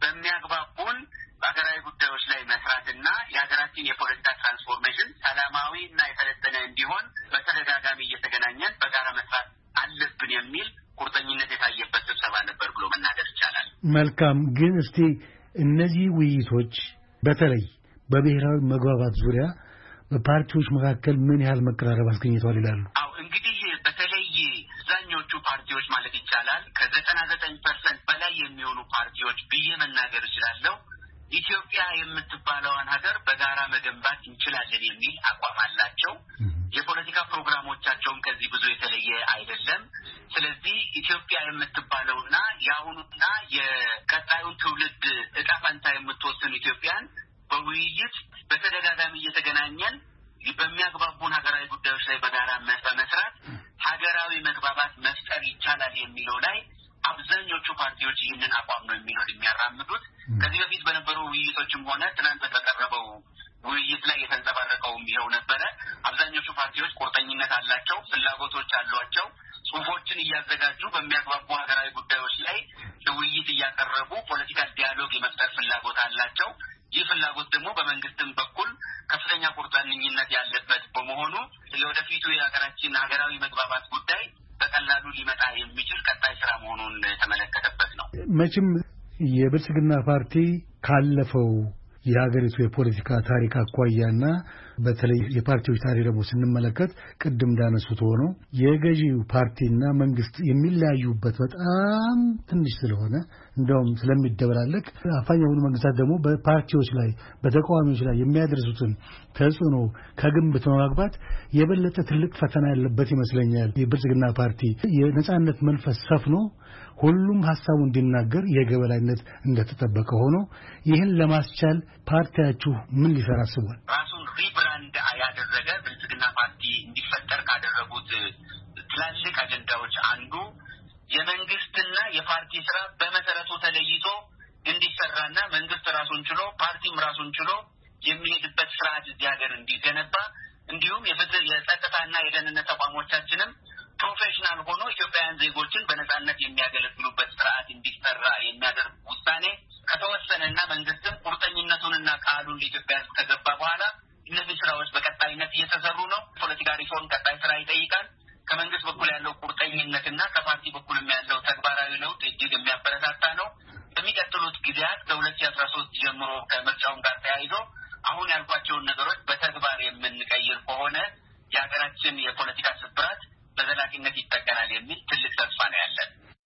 በሚያግባቡን በሀገራዊ ጉዳዮች ላይ መስራትና የሀገራችን የፖለቲካ ትራንስፎርሜሽን ሰላማዊና የተለጠነ እንዲሆን በተደጋጋሚ እየተገናኘን በጋራ መስራት አለብን የሚል ቁርጠኝነት የታየበት ስብሰባ ነበር ብሎ መናገር ይቻላል መልካም ግን እስቲ እነዚህ ውይይቶች በተለይ በብሔራዊ መግባባት ዙሪያ በፓርቲዎች መካከል ምን ያህል መቀራረብ አስገኝቷል ይላሉ አው እንግዲህ በተለይ አብዛኞቹ ፓርቲዎች ማለት ይቻላል ከዘጠና ዘጠኝ ፐርሰንት በላይ የሚሆኑ ፓርቲዎች ብዬ መናገር ይችላልው ኢትዮጵያ የምትባለውን ሀገር በጋራ መገንባት እንችላለን የሚል አቋም አላቸው የፖለቲካ ፕሮግራሞቻቸውም ከዚህ ብዙ የተለየ አይደለም ስለዚህ ኢትዮጵያ የምትባለውና ያሁኑና የቀጣዩን ትውልድ ዕጣ ፈንታ የምትወስን ኢትዮጵያን በውይይት በተደጋጋሚ እየተገናኘን በሚያግባቡን ሀገራዊ ጉዳዮች ላይ በጋራ መስራት ሀገራዊ መግባባት መፍጠር ይቻላል የሚለው ላይ አብዛኞቹ ፓርቲዎች ይህንን አቋም ነው የሚለው የሚያራምዱት ከዚህ በፊት በነበሩ ውይይቶችም ሆነ ትናንት በተቀረበው ውይይት ላይ የተንጸባረቀው ይኸው ነበረ አብዛኞቹ ፓርቲዎች ቁርጠኝነት አላቸው ፍላጎቶች አሏቸው ጽሁፎችን እያዘጋጁ በሚያግባቡ ሀገራዊ ጉዳዮች ላይ ለውይይት እያቀረቡ ፖለቲካል ዲያሎግ የመፍጠር ፍላጎት አላቸው ይህ ፍላጎት ደግሞ በመንግስትም በኩል ከፍተኛ ቁርጠኝነት ያለበት በመሆኑ ለወደፊቱ የሀገራችን ሀገራዊ መግባባት ጉዳይ በቀላሉ ሊመጣ የሚችል ቀጣይ ስራ መሆኑን ተመለከተበት ነው መቼም የብልጽግና ፓርቲ ካለፈው የሀገሪቱ የፖለቲካ ታሪክ አኳያና በተለይ የፓርቲዎች ታሪክ ደግሞ ስንመለከት ቅድም እንዳነሱት ሆኖ የገዢው ፓርቲና መንግስት የሚለያዩበት በጣም ትንሽ ስለሆነ እንደውም ስለሚደበላለቅ አፋኝ የሆኑ መንግስታት ደግሞ በፓርቲዎች ላይ በተቃዋሚዎች ላይ የሚያደርሱትን ተጽዕኖ ከግምት በማግባት የበለጠ ትልቅ ፈተና ያለበት ይመስለኛል የብልጽግና ፓርቲ የነጻነት መንፈስ ሰፍኖ ሁሉም ሐሳቡ እንዲናገር የገበላይነት እንደተጠበቀ ሆኖ ይህን ለማስቻል ፓርቲያችሁ ምን ሊሰራ አስቧል ራሱን ሪብራንድ ያደረገ ብልጽግና ፓርቲ እንዲፈጠር ካደረጉት ትላልቅ አጀንዳዎች አንዱ የመንግስትና የፓርቲ ስራ በመሰረቱ ተለይቶ እንዲሰራና መንግስት ራሱን ችሎ ፓርቲም ራሱን ችሎ የሚሄድበት ስርዓት እዚህ ሀገር እንዲገነባ እንዲሁም የፍትህ የጸጥታና የደህንነት ተቋሞቻችንም ፕሮፌሽናል ሆኖ ኢትዮጵያውያን ዜጎችን በነጻነት የሚያገለግሉበት ስርዓት እንዲሰራ የሚያደርግ ውሳኔ ከተወሰነና መንግስትም ቁርጠኝነቱንና ቃሉን ለኢትዮጵያ ሕዝብ ከገባ በኋላ እነዚህ ስራዎች በቀጣይነት እየተሰሩ ነው ፖለቲካ ሪፎርም ቀጣይ ስራ ይጠይቃል ከመንግስት በኩል ያለው ቁርጠኝነትና ከፓርቲ በኩልም ያለው ተግባራዊ ለውጥ እጅግ የሚያበረታታ ነው በሚቀጥሉት ጊዜያት ከሁለት ሺህ አስራ ሶስት ጀምሮ ከምርጫውም ጋር ተያይዞ አሁን ያልኳቸውን ነገሮች በተግባር የምንቀይር ከሆነ የሀገራችን የፖለቲካ ስብራት በዘላቂነት ይጠገናል የሚል ትልቅ ተስፋ ነው ያለን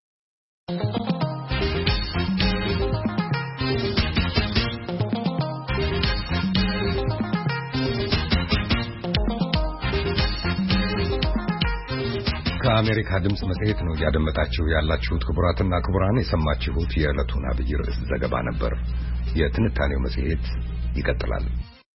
ከአሜሪካ ድምጽ መጽሔት ነው ያደመጣችሁ ያላችሁት ክቡራትና ክቡራን የሰማችሁት የዕለቱን አብይ ርዕስ ዘገባ ነበር የትንታኔው መጽሔት ይቀጥላል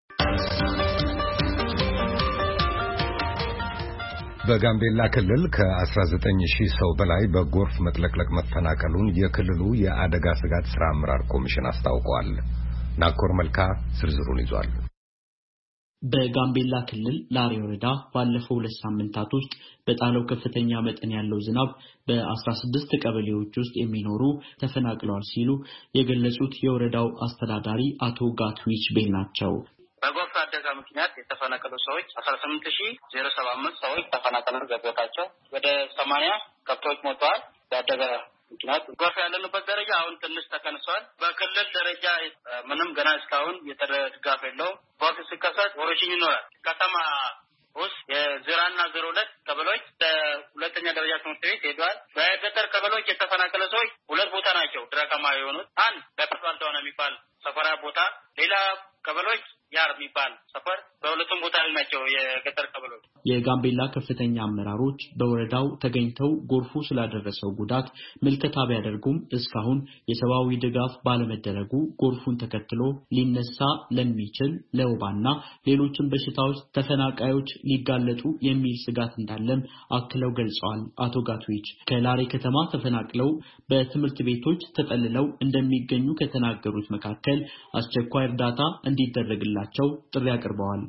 በጋምቤላ ክልል ከአስራ ዘጠኝ ሺህ ሰው በላይ በጎርፍ መጥለቅለቅ መፈናቀሉን የክልሉ የአደጋ ስጋት ሥራ አመራር ኮሚሽን አስታውቋል ናኮር መልካ ዝርዝሩን ይዟል በጋምቤላ ክልል ላሪ ወረዳ ባለፈው ሁለት ሳምንታት ውስጥ በጣለው ከፍተኛ መጠን ያለው ዝናብ በአስራ ስድስት ቀበሌዎች ውስጥ የሚኖሩ ተፈናቅለዋል ሲሉ የገለጹት የወረዳው አስተዳዳሪ አቶ ጋትዊች ቤል ናቸው በጎርፍ አደጋ ምክንያት የተፈናቀሉ ሰዎች አስራ ስምንት ሺህ ሰባ አምስት ሰዎች ተፈናቅለው ገቦታቸው ወደ ሰማንያ ከብቶች ሞተዋል በአደጋ ምክንያት ጎርፍ ያለንበት ደረጃ አሁን ትንሽ ተቀንሷል። በክልል ደረጃ ምንም ገና እስካሁን የተደጋፍ የለውም። ጎርፍ ሲከሰት ወረሽኝ ይኖራል። ከተማ ውስጥ የዜሮና ዜሮ ሁለት ቀበሌዎች ሁለተኛ ደረጃ ትምህርት ቤት ሄዷል። በገጠር ቀበሌዎች የተፈናቀለ ሰዎች ሁለት ቦታ ናቸው ድራካማ የሆኑት። አንድ በፕላንታውን የሚባል ሰፈራ ቦታ፣ ሌላ ቀበሌዎች ያር የሚባል ሰፈር በሁለቱም ቦታ ላይ ናቸው የገጠር ቀበሌዎች። የጋምቤላ ከፍተኛ አመራሮች በወረዳው ተገኝተው ጎርፉ ስላደረሰው ጉዳት ምልከታ ቢያደርጉም እስካሁን የሰብአዊ ድጋፍ ባለመደረጉ ጎርፉን ተከትሎ ሊነሳ ለሚችል ለወባና ሌሎችም በሽታዎች ተፈናቃዮች ሊጋለጡ የሚል ስጋት እንዳለም አክለው ገልጸዋል። አቶ ጋትዊች ከላሬ ከተማ ተፈናቅለው በትምህርት ቤቶች ተጠልለው እንደሚገኙ ከተናገሩት መካከል አስቸኳይ እርዳታ እንዲደረግላቸው ጥሪ አቅርበዋል።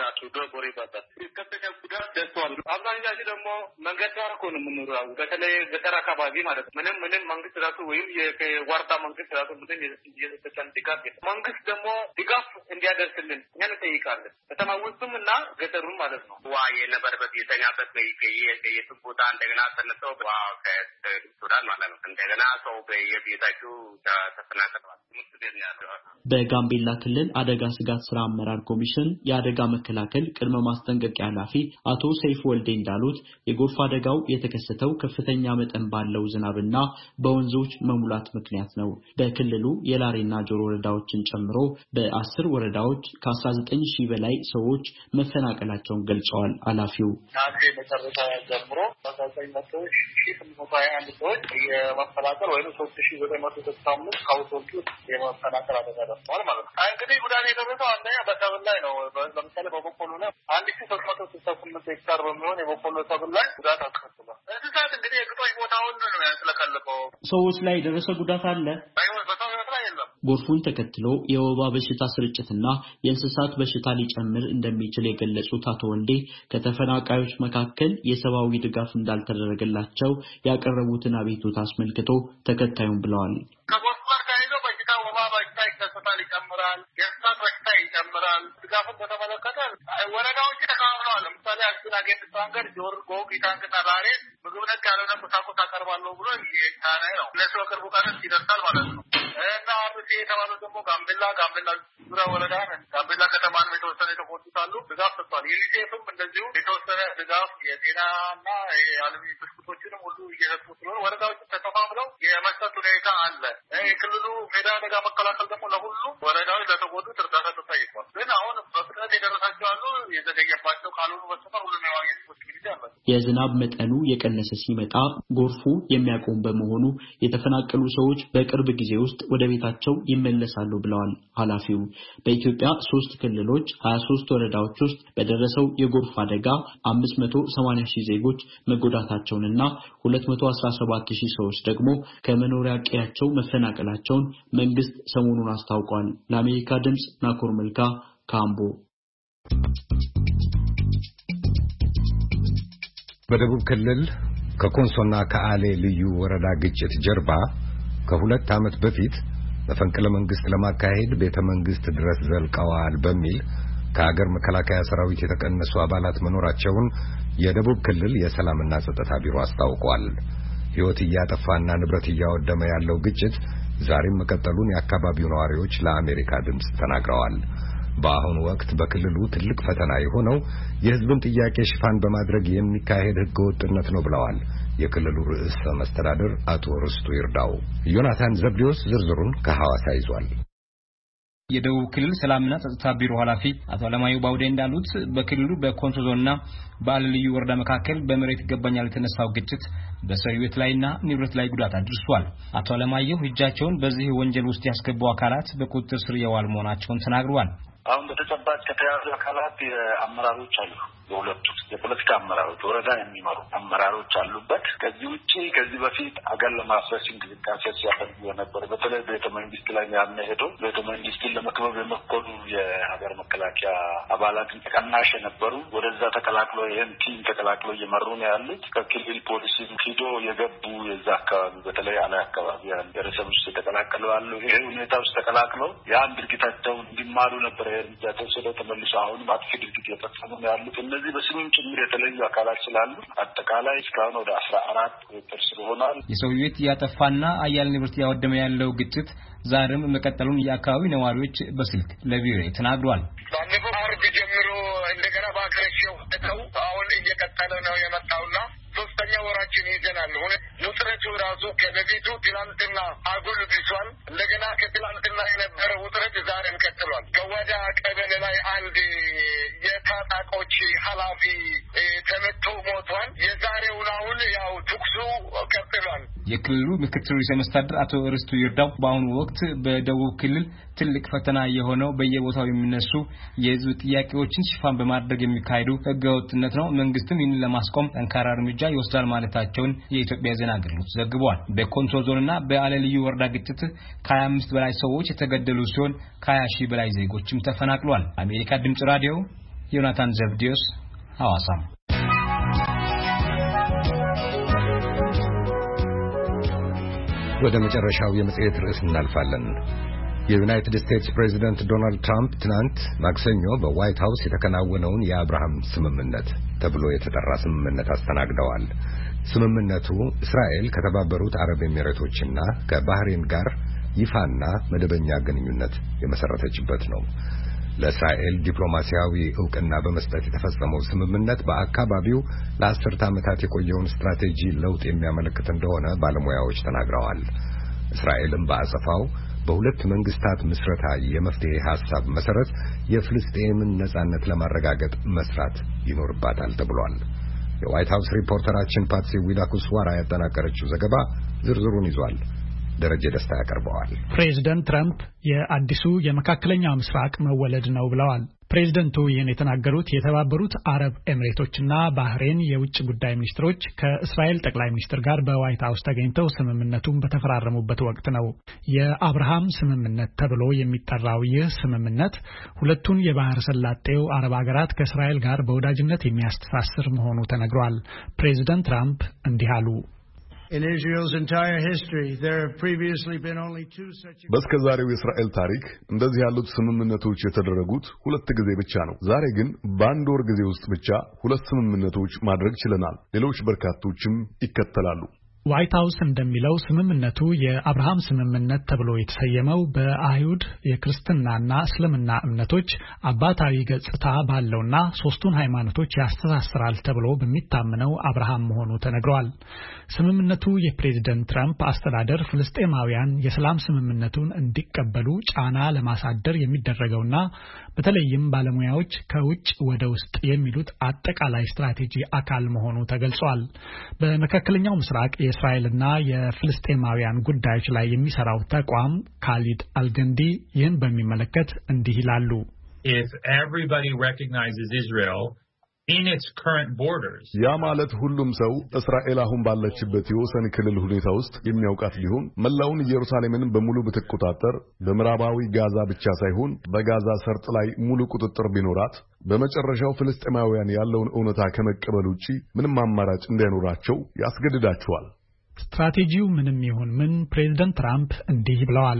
አብዛኛው ደግሞ መንገድ ዳር እኮ ነው የምንኖረው። በተለይ ገጠር አካባቢ ማለት ነው። ምንም ምንም መንግስት ራሱ ወይም የዋርታ መንግስት ራሱ ምንም የሰጠን ድጋፍ የለም። መንግስት ደግሞ ድጋፍ እንዲያደርስልን እኛ እንጠይቃለን። ከተማ ውስጥም እና ገጠሩም ማለት ነው። ዋ የነበረበት የተኛበት የትም ቦታ እንደገና ተነስተው ከሱዳን ማለት ነው እንደገና ሰው በየቤታቸው ተፈናቅለዋል። በጋምቤላ ክልል አደጋ ስጋት ስራ አመራር ኮሚሽን የአደጋ መከላከል ቅድመ ማስጠንቀቂያ ኃላፊ አቶ ሰይፍ ወልዴ እንዳሉት የጎርፍ አደጋው የተከሰተው ከፍተኛ መጠን ባለው ዝናብና በወንዞች መሙላት ምክንያት ነው። በክልሉ የላሬና ጆሮ ወረዳዎችን ጨምሮ በአስር ወረዳዎች ከአስራ ዘጠኝ ሺህ በላይ ሰዎች መፈናቀላቸውን ገልጸዋል። ኃላፊው ታዲያ መጨረሻ ጀምሮ አስራ ዘጠኝ ሺህ ስምንት መቶ ሃያ አንድ ሰዎች የመፈናቀል ወይም ሶስት ሺህ ዘጠኝ መቶ ስልሳ አምስት ካውቶቹ የመፈናቀል አደጋ ደርሰዋል ማለት ነው። እንግዲህ ጉዳት የደረሰው አንደኛ በሰብል ላይ ነው። ለምሳሌ በበቆሎ ላይ አንድ ሺህ ሶስት መቶ ስልሳ ስምንት ሄክታር በሚሆን የበቆሎ ሰብል ላይ ጉዳት አስከትሏል። እንስሳት እንግዲህ የግጦሽ ቦታውን ነው ያስለቀለቀው። ሰዎች ላይ የደረሰ ጉዳት አለ? ጎርፉን ተከትሎ የወባ በሽታ ስርጭትና የእንስሳት በሽታ ሊጨምር እንደሚችል የገለጹት አቶ ወልዴ ከተፈናቃዮች መካከል የሰብአዊ ድጋፍ እንዳልተደረገላቸው ያቀረቡትን አቤቱታ አስመልክቶ ተከታዩን ብለዋል። ከጎርፍ ጋር ተያይዞ በሽታ ወባ በሽታ ይከሰታል፣ ይጨምራል፣ የእንስሳት በሽታ ይጨምራል። ድጋፍን በተመለከተ ወረዳዎች ተካፍለዋል። ለምሳሌ አክሱን አገኝ ተንገር ጆርጎ ጊታንክ ታላሬ ምግብ ነክ ያልሆነ ቁሳቁስ አቀርባለሁ ብሎ ይታነ ነው ለሱ ቅርቡ ቀን ይደርሳል ማለት ነው። እና አብዚ የተባለው ደግሞ ጋምቤላ ጋምቤላ ዙሪያ ወረዳ ጋምቤላ ከተማን የተወሰነ የተቆጥታሉ ድጋፍ ሰጥቷል። ዩኒሴፍም እንደዚሁ የተወሰነ ድጋፍ የጤናና የዓለም ብስኩቶችንም ሁሉ እየሰጡ ስለሆነ ወረዳዎች ተከፋፍለው የመስጠት ሁኔታ አለ። የክልሉ ሜዳ አደጋ መከላከል ደግሞ ለሁሉ ወረዳዎች ለተጎዱት እርዳታ ተጠይቋል። ግን አሁን በፍጥነት የደረሳቸው አሉ፣ የዘገየባቸው ካልሆኑ በስተቀር ሁሉም የማግኘት ፖሲቢሊቲ አለ። የዝናብ መጠኑ የቀነሰ ሲመጣ ጎርፉ የሚያቆም በመሆኑ የተፈናቀሉ ሰዎች በቅርብ ጊዜ ውስጥ ወደ ቤታቸው ይመለሳሉ ብለዋል ኃላፊው። በኢትዮጵያ ሶስት ክልሎች ሀያ ሶስት ወረዳዎች ውስጥ በደረሰው የጎርፍ አደጋ አምስት መቶ ሰማንያ ሺህ ዜጎች መጎዳታቸውንና ሁለት መቶ አስራ ሰባት ሺህ ሰዎች ደግሞ ከመኖሪያ ቀያቸው መፈናቀላቸውን መንግስት ሰሞኑን አስታውቋል። ለአሜሪካ ድምጽ ናኮር መልካ ካምቦ። በደቡብ ክልል ከኮንሶና ከአሌ ልዩ ወረዳ ግጭት ጀርባ ከሁለት ዓመት በፊት መፈንቅለ መንግስት ለማካሄድ ቤተ መንግስት ድረስ ዘልቀዋል በሚል ከሀገር መከላከያ ሰራዊት የተቀነሱ አባላት መኖራቸውን የደቡብ ክልል የሰላምና ጸጥታ ቢሮ አስታውቋል። ሕይወት እያጠፋና ንብረት እያወደመ ያለው ግጭት ዛሬም መቀጠሉን የአካባቢው ነዋሪዎች ለአሜሪካ ድምጽ ተናግረዋል። በአሁኑ ወቅት በክልሉ ትልቅ ፈተና የሆነው የህዝብን ጥያቄ ሽፋን በማድረግ የሚካሄድ ህገወጥነት ነው ብለዋል የክልሉ ርዕሰ መስተዳድር አቶ ርስቱ ይርዳው። ዮናታን ዘብዲዮስ ዝርዝሩን ከሐዋሳ ይዟል። የደቡብ ክልል ሰላምና ጸጥታ ቢሮ ኃላፊ አቶ አለማዩ ባውዴ እንዳሉት በክልሉ በኮንሶ ዞንና በአሌ ልዩ ወረዳ መካከል በመሬት ይገባኛል የተነሳው ግጭት በሰው ሕይወት ላይና ንብረት ላይ ጉዳት አድርሷል። አቶ አለማዩ እጃቸውን በዚህ ወንጀል ውስጥ ያስገቡ አካላት በቁጥጥር ስር የዋሉ መሆናቸውን ተናግረዋል። አሁን በተጨባጭ ከተያዙ አካላት አመራሮች አሉ። በሁለቱ የፖለቲካ አመራሮች ወረዳ የሚመሩ አመራሮች አሉበት። ከዚህ ውጪ ከዚህ በፊት አገር ለማፍረስ እንቅስቃሴ ሲያደርጉ የነበሩ በተለይ ቤተ መንግስት ላይ ያመሄደው ቤተ መንግስትን ለመክበብ የሞከሩ የሀገር መከላከያ አባላት ተቀናሽ የነበሩ ወደዛ ተቀላቅሎ ይህን ቲም ተቀላቅሎ እየመሩ ነው ያሉት። ከክልል ፖሊስ ሂዶ የገቡ የዛ አካባቢ በተለይ አላይ አካባቢ ያደረሰብ ውስጥ ተቀላቅለው አሉ። ይሄ ሁኔታ ውስጥ ተቀላቅለው ያን ድርጊታቸውን እንዲማሩ ነበር እርምጃ ተወሰደ ተመልሶ አሁን አጥፊ ድርጊት የፈጸሙ ያሉት እነዚህ በስምም ጭምር የተለዩ አካላት ስላሉ አጠቃላይ እስካሁን ወደ አስራ አራት ቁጥር ስር ሆኗል። የሰው ሕይወት ያጠፋና አያሌ ንብረት ያወደመ ያለው ግጭት ዛሬም መቀጠሉን የአካባቢው ነዋሪዎች በስልክ ለቪኦኤ ተናግረዋል። ባለፈው ዓርብ ጀምሮ እንደገና ባከረሽው ተው አሁን እየቀጠለ ነው የመጣውና ሶስተኛ ወራችን ይዘናል። ውጥረቱ ራሱ ከበፊቱ ትናንትና አጉል ብሷል። እንደገና ከትናንትና የነበረ ውጥረት ዛሬም ቀጥሏል። ከወዳ ቀበሌ ላይ አንድ የታጣቆች ኃላፊ ተመቶ ሞቷል። የዛሬውን አሁን ያው ትኩሱ ቀጥሏል። የክልሉ ምክትል ርዕሰ መስተዳድር አቶ ርስቱ ይርዳው በአሁኑ ወቅት በደቡብ ክልል ትልቅ ፈተና የሆነው በየቦታው የሚነሱ የህዝብ ጥያቄዎችን ሽፋን በማድረግ የሚካሄዱ ህገወጥነት ነው። መንግስትም ይህንን ለማስቆም ጠንካራ እርምጃ ይወስዳል ማለታቸውን የኢትዮጵያ ዜና አገልግሎት ዘግቧል። በኮንሶ ዞንና በአለልዩ ወረዳ ግጭት ከሀያ አምስት በላይ ሰዎች የተገደሉ ሲሆን ከሀያ ሺህ በላይ ዜጎችም ተፈናቅሏል። አሜሪካ ድምጽ ራዲዮ ዮናታን ዘብዲዮስ ሐዋሳም። ወደ መጨረሻው የመጽሔት ርዕስ እናልፋለን። የዩናይትድ ስቴትስ ፕሬዚደንት ዶናልድ ትራምፕ ትናንት ማክሰኞ በዋይት ሃውስ የተከናወነውን የአብርሃም ስምምነት ተብሎ የተጠራ ስምምነት አስተናግደዋል። ስምምነቱ እስራኤል ከተባበሩት አረብ ኤሚሬቶችና ከባህሬን ጋር ይፋና መደበኛ ግንኙነት የመሰረተችበት ነው። ለእስራኤል ዲፕሎማሲያዊ ዕውቅና በመስጠት የተፈጸመው ስምምነት በአካባቢው ለአስርተ ዓመታት የቆየውን ስትራቴጂ ለውጥ የሚያመለክት እንደሆነ ባለሙያዎች ተናግረዋል። እስራኤልም በአጸፋው በሁለት መንግስታት ምስረታ የመፍትሄ ሐሳብ መሰረት የፍልስጤምን ነጻነት ለማረጋገጥ መስራት ይኖርባታል ተብሏል። የዋይት ሃውስ ሪፖርተራችን ፓትሲ ዊዳኩስዋራ ያጠናቀረችው ዘገባ ዝርዝሩን ይዟል። ደረጀ ደስታ ያቀርበዋል። ፕሬዝዳንት ትራምፕ የአዲሱ የመካከለኛው ምስራቅ መወለድ ነው ብለዋል። ፕሬዝደንቱ ይህን የተናገሩት የተባበሩት አረብ ኤሚሬቶችና ባህሬን የውጭ ጉዳይ ሚኒስትሮች ከእስራኤል ጠቅላይ ሚኒስትር ጋር በዋይት ሃውስ ተገኝተው ስምምነቱን በተፈራረሙበት ወቅት ነው። የአብርሃም ስምምነት ተብሎ የሚጠራው ይህ ስምምነት ሁለቱን የባህረ ሰላጤው አረብ ሀገራት ከእስራኤል ጋር በወዳጅነት የሚያስተሳስር መሆኑ ተነግሯል። ፕሬዝዳንት ትራምፕ እንዲህ አሉ። በእስከዛሬው የእስራኤል ታሪክ እንደዚህ ያሉት ስምምነቶች የተደረጉት ሁለት ጊዜ ብቻ ነው። ዛሬ ግን በአንድ ወር ጊዜ ውስጥ ብቻ ሁለት ስምምነቶች ማድረግ ችለናል። ሌሎች በርካቶችም ይከተላሉ። ዋይት ሃውስ እንደሚለው ስምምነቱ የአብርሃም ስምምነት ተብሎ የተሰየመው በአይሁድ የክርስትናና እስልምና እምነቶች አባታዊ ገጽታ ባለውና ሶስቱን ሃይማኖቶች ያስተሳስራል ተብሎ በሚታመነው አብርሃም መሆኑ ተነግሯል። ስምምነቱ የፕሬዝዳንት ትራምፕ አስተዳደር ፍልስጤማውያን የሰላም ስምምነቱን እንዲቀበሉ ጫና ለማሳደር የሚደረገውና በተለይም ባለሙያዎች ከውጭ ወደ ውስጥ የሚሉት አጠቃላይ ስትራቴጂ አካል መሆኑ ተገልጿል። በመካከለኛው ምስራቅ የእስራኤልና የፍልስጤማውያን ጉዳዮች ላይ የሚሰራው ተቋም ካሊድ አልገንዲ ይህን በሚመለከት እንዲህ ይላሉ። If everybody recognizes Israel in its current borders, ያ ማለት ሁሉም ሰው እስራኤል አሁን ባለችበት የወሰን ክልል ሁኔታ ውስጥ የሚያውቃት ቢሆን መላውን ኢየሩሳሌምን በሙሉ ብትቆጣጠር በምዕራባዊ ጋዛ ብቻ ሳይሆን በጋዛ ሰርጥ ላይ ሙሉ ቁጥጥር ቢኖራት በመጨረሻው ፍልስጤማውያን ያለውን እውነታ ከመቀበል ውጪ ምንም አማራጭ እንዳይኖራቸው ያስገድዳቸዋል። ስትራቴጂው ምንም ይሁን ምን ፕሬዝዳንት ትራምፕ እንዲህ ብለዋል።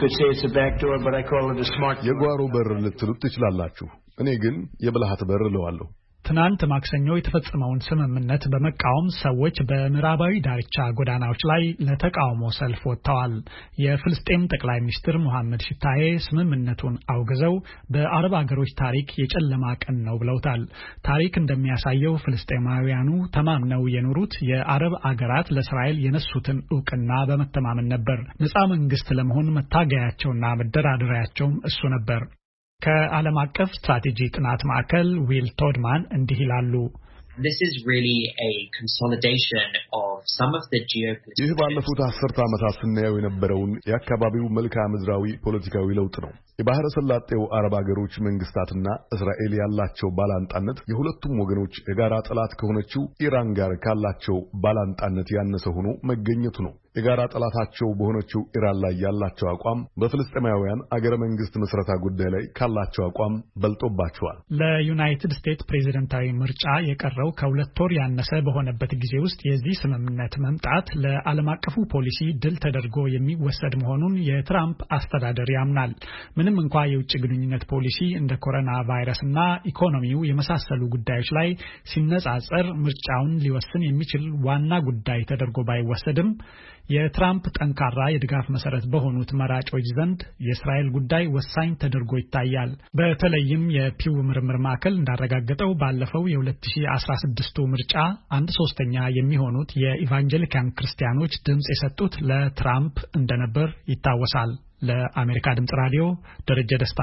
የጓሮ በር ልትሉት ትችላላችሁ። እኔ ግን የብልሃት በር እለዋለሁ። ትናንት ማክሰኞ የተፈጸመውን ስምምነት በመቃወም ሰዎች በምዕራባዊ ዳርቻ ጎዳናዎች ላይ ለተቃውሞ ሰልፍ ወጥተዋል። የፍልስጤም ጠቅላይ ሚኒስትር መሐመድ ሽታዬ ስምምነቱን አውግዘው በአረብ ሀገሮች ታሪክ የጨለማ ቀን ነው ብለውታል። ታሪክ እንደሚያሳየው ፍልስጤማውያኑ ተማምነው የኖሩት የአረብ ሀገራት ለእስራኤል የነሱትን ዕውቅና በመተማመን ነበር። ነፃ መንግስት ለመሆን መታገያቸውና መደራደሪያቸውም እሱ ነበር። ከዓለም አቀፍ ስትራቴጂ ጥናት ማዕከል ዊል ቶድማን እንዲህ ይላሉ። This is really a consolidation of some of the geopolitical. ይህ ባለፉት አስርተ ዓመታት ስናየው የነበረውን የአካባቢው መልክዓ ምድራዊ ፖለቲካዊ ለውጥ ነው። የባህረ ሰላጤው አረብ ሀገሮች መንግስታትና እስራኤል ያላቸው ባላንጣነት የሁለቱም ወገኖች የጋራ ጠላት ከሆነችው ኢራን ጋር ካላቸው ባላንጣነት ያነሰ ሆኖ መገኘቱ ነው። የጋራ ጠላታቸው በሆነችው ኢራን ላይ ያላቸው አቋም በፍልስጤማውያን አገረ መንግስት መስረታ ጉዳይ ላይ ካላቸው አቋም በልጦባቸዋል። ለዩናይትድ ስቴትስ ፕሬዝዳንታዊ ምርጫ የቀረው ከሁለት ወር ያነሰ በሆነበት ጊዜ ውስጥ የዚህ ስምምነት መምጣት ለዓለም አቀፉ ፖሊሲ ድል ተደርጎ የሚወሰድ መሆኑን የትራምፕ አስተዳደር ያምናል። ምንም እንኳ የውጭ ግንኙነት ፖሊሲ እንደ ኮሮና ቫይረስና ኢኮኖሚው የመሳሰሉ ጉዳዮች ላይ ሲነጻጸር ምርጫውን ሊወስን የሚችል ዋና ጉዳይ ተደርጎ ባይወሰድም የትራምፕ ጠንካራ የድጋፍ መሰረት በሆኑት መራጮች ዘንድ የእስራኤል ጉዳይ ወሳኝ ተደርጎ ይታያል። በተለይም የፒው ምርምር ማዕከል እንዳረጋገጠው ባለፈው የ2016 ምርጫ አንድ ሶስተኛ የሚሆኑት የኢቫንጀሊካን ክርስቲያኖች ድምጽ የሰጡት ለትራምፕ እንደነበር ይታወሳል። ለአሜሪካ ድምጽ ራዲዮ ደረጀ ደስታ።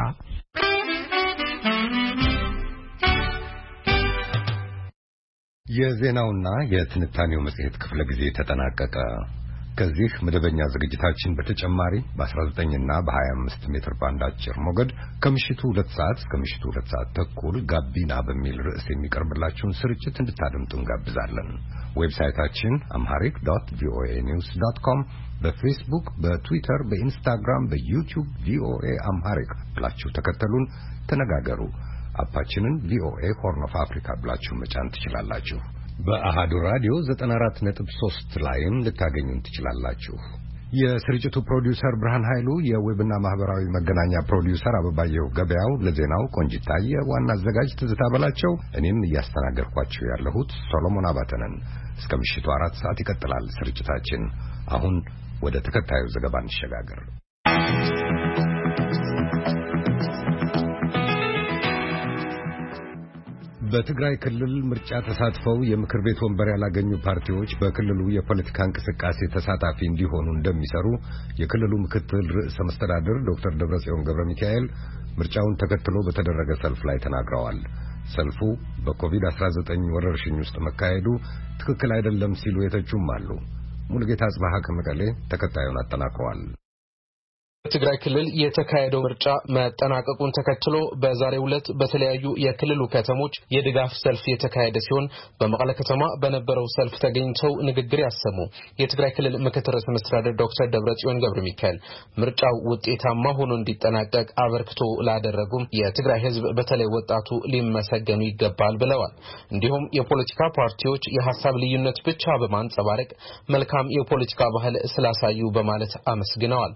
የዜናውና የትንታኔው መጽሔት ክፍለ ጊዜ ተጠናቀቀ። ከዚህ መደበኛ ዝግጅታችን በተጨማሪ በ19 እና በ25 ሜትር ባንድ አጭር ሞገድ ከምሽቱ ሁለት ሰዓት እስከ ምሽቱ ሁለት ሰዓት ተኩል ጋቢና በሚል ርዕስ የሚቀርብላችሁን ስርጭት እንድታደምጡ እንጋብዛለን። ዌብሳይታችን አምሃሪክ ዶት ቪኦኤ ኒውስ ዶት ኮም፣ በፌስቡክ፣ በትዊተር፣ በኢንስታግራም፣ በዩቲዩብ ቪኦኤ አምሃሪክ ብላችሁ ተከተሉን፣ ተነጋገሩ። አፓችንን ቪኦኤ ሆርን ኦፍ አፍሪካ ብላችሁ መጫን ትችላላችሁ። በአሃዱ ራዲዮ ዘጠና አራት ነጥብ ሶስት ላይም ልታገኙን ትችላላችሁ። የስርጭቱ ፕሮዲውሰር ብርሃን ኃይሉ፣ የዌብና ማህበራዊ መገናኛ ፕሮዲውሰር አበባየሁ ገበያው፣ ለዜናው ቆንጂታየ፣ ዋና አዘጋጅ ትዝታ በላቸው፣ እኔም እያስተናገርኳችሁ ያለሁት ሶሎሞን አባተ ነን። እስከ ምሽቱ አራት ሰዓት ይቀጥላል ስርጭታችን። አሁን ወደ ተከታዩ ዘገባ እንሸጋገር። በትግራይ ክልል ምርጫ ተሳትፈው የምክር ቤት ወንበር ያላገኙ ፓርቲዎች በክልሉ የፖለቲካ እንቅስቃሴ ተሳታፊ እንዲሆኑ እንደሚሰሩ የክልሉ ምክትል ርዕሰ መስተዳድር ዶክተር ደብረጽዮን ገብረ ሚካኤል ምርጫውን ተከትሎ በተደረገ ሰልፍ ላይ ተናግረዋል። ሰልፉ በኮቪድ አስራ ዘጠኝ ወረርሽኝ ውስጥ መካሄዱ ትክክል አይደለም ሲሉ የተቹም አሉ። ሙሉጌታ አጽባሃ ከመቀሌ ተከታዩን አጠናቅረዋል። በትግራይ ክልል የተካሄደው ምርጫ መጠናቀቁን ተከትሎ በዛሬው ዕለት በተለያዩ የክልሉ ከተሞች የድጋፍ ሰልፍ የተካሄደ ሲሆን በመቀለ ከተማ በነበረው ሰልፍ ተገኝተው ንግግር ያሰሙ የትግራይ ክልል ምክትል ርዕሰ መስተዳድር ዶክተር ደብረጽዮን ገብረ ሚካኤል ምርጫው ውጤታማ ሆኖ እንዲጠናቀቅ አበርክቶ ላደረጉም የትግራይ ሕዝብ በተለይ ወጣቱ ሊመሰገኑ ይገባል ብለዋል። እንዲሁም የፖለቲካ ፓርቲዎች የሐሳብ ልዩነት ብቻ በማንጸባረቅ መልካም የፖለቲካ ባህል ስላሳዩ በማለት አመስግነዋል።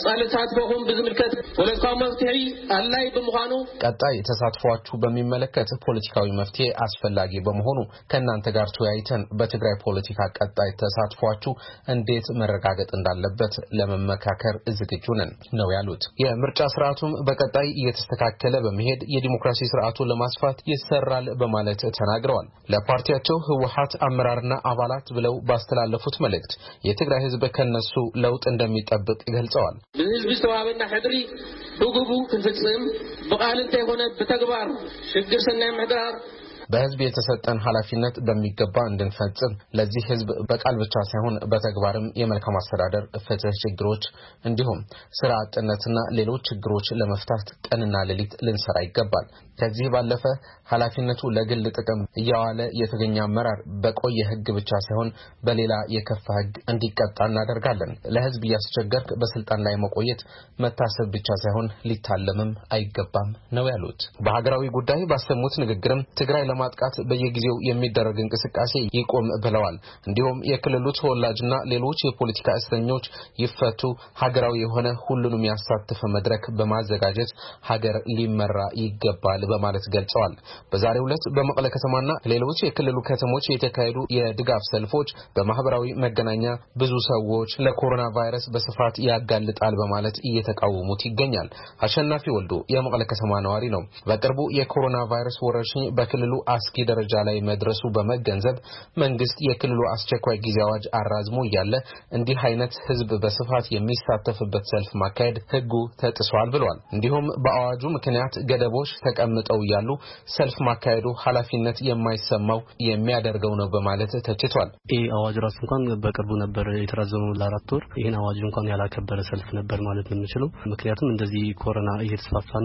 ተሳትፎም በዝምልከት ፖለቲካዊ መፍትሄ አላይ በመሆኑ ቀጣይ ተሳትፏችሁ በሚመለከት ፖለቲካዊ መፍትሄ አስፈላጊ በመሆኑ ከናንተ ጋር ተወያይተን በትግራይ ፖለቲካ ቀጣይ ተሳትፏችሁ እንዴት መረጋገጥ እንዳለበት ለመመካከር ዝግጁ ነን ነው ያሉት። የምርጫ ስርዓቱም በቀጣይ እየተስተካከለ በመሄድ የዲሞክራሲ ስርዓቱን ለማስፋት ይሰራል በማለት ተናግረዋል። ለፓርቲያቸው ህወሓት አመራርና አባላት ብለው ባስተላለፉት መልእክት የትግራይ ህዝብ ከነሱ ለውጥ እንደሚጠብቅ ገልጸዋል። ህዝብ ተዋበና ሐድሪ ሁጉቡ ክንፍጽም በቃልንተ ሆነ በተግባር ሽግር ሰናይ ምሕዳር በህዝብ የተሰጠን ኃላፊነት በሚገባ እንድንፈጽም ለዚህ ህዝብ በቃል ብቻ ሳይሆን በተግባርም የመልካም አስተዳደር ፍትህ ችግሮች እንዲሁም ስራ አጥነትና ሌሎች ችግሮች ለመፍታት ቀንና ሌሊት ልንሰራ ይገባል። ከዚህ ባለፈ ኃላፊነቱ ለግል ጥቅም እያዋለ የተገኘ አመራር በቆየ ህግ ብቻ ሳይሆን በሌላ የከፋ ህግ እንዲቀጣ እናደርጋለን። ለህዝብ ያስቸገርክ በስልጣን ላይ መቆየት መታሰብ ብቻ ሳይሆን ሊታለምም አይገባም ነው ያሉት። በሀገራዊ ጉዳይ ባሰሙት ንግግርም ትግራይ ለማጥቃት በየጊዜው የሚደረግ እንቅስቃሴ ይቆም ብለዋል። እንዲሁም የክልሉ ተወላጅና ሌሎች የፖለቲካ እስረኞች ይፈቱ፣ ሀገራዊ የሆነ ሁሉንም ያሳተፈ መድረክ በማዘጋጀት ሀገር ሊመራ ይገባል በማለት ገልጸዋል። በዛሬው ዕለት በመቀለ ከተማና ሌሎች የክልሉ ከተሞች የተካሄዱ የድጋፍ ሰልፎች በማህበራዊ መገናኛ ብዙ ሰዎች ለኮሮና ቫይረስ በስፋት ያጋልጣል በማለት እየተቃወሙት ይገኛል። አሸናፊ ወልዶ የመቀለ ከተማ ነዋሪ ነው። በቅርቡ የኮሮና ቫይረስ ወረርሽኝ በክልሉ አስጊ ደረጃ ላይ መድረሱ በመገንዘብ መንግስት የክልሉ አስቸኳይ ጊዜ አዋጅ አራዝሞ ያለ እንዲህ አይነት ህዝብ በስፋት የሚሳተፍበት ሰልፍ ማካሄድ ህጉ ተጥሷል ብሏል። እንዲሁም በአዋጁ ምክንያት ገደቦች ተቀምጠው ያሉ ሰልፍ ማካሄዱ ኃላፊነት የማይሰማው የሚያደርገው ነው በማለት ተችቷል። ይህ አዋጅ ራሱ እንኳን በቅርቡ ነበር የተራዘመው ለአራት ወር። ይህን አዋጅ እንኳን ያላከበረ ሰልፍ ነበር ማለት ነው የምንችለው። ምክንያቱም እንደዚህ ኮሮና እየተስፋፋና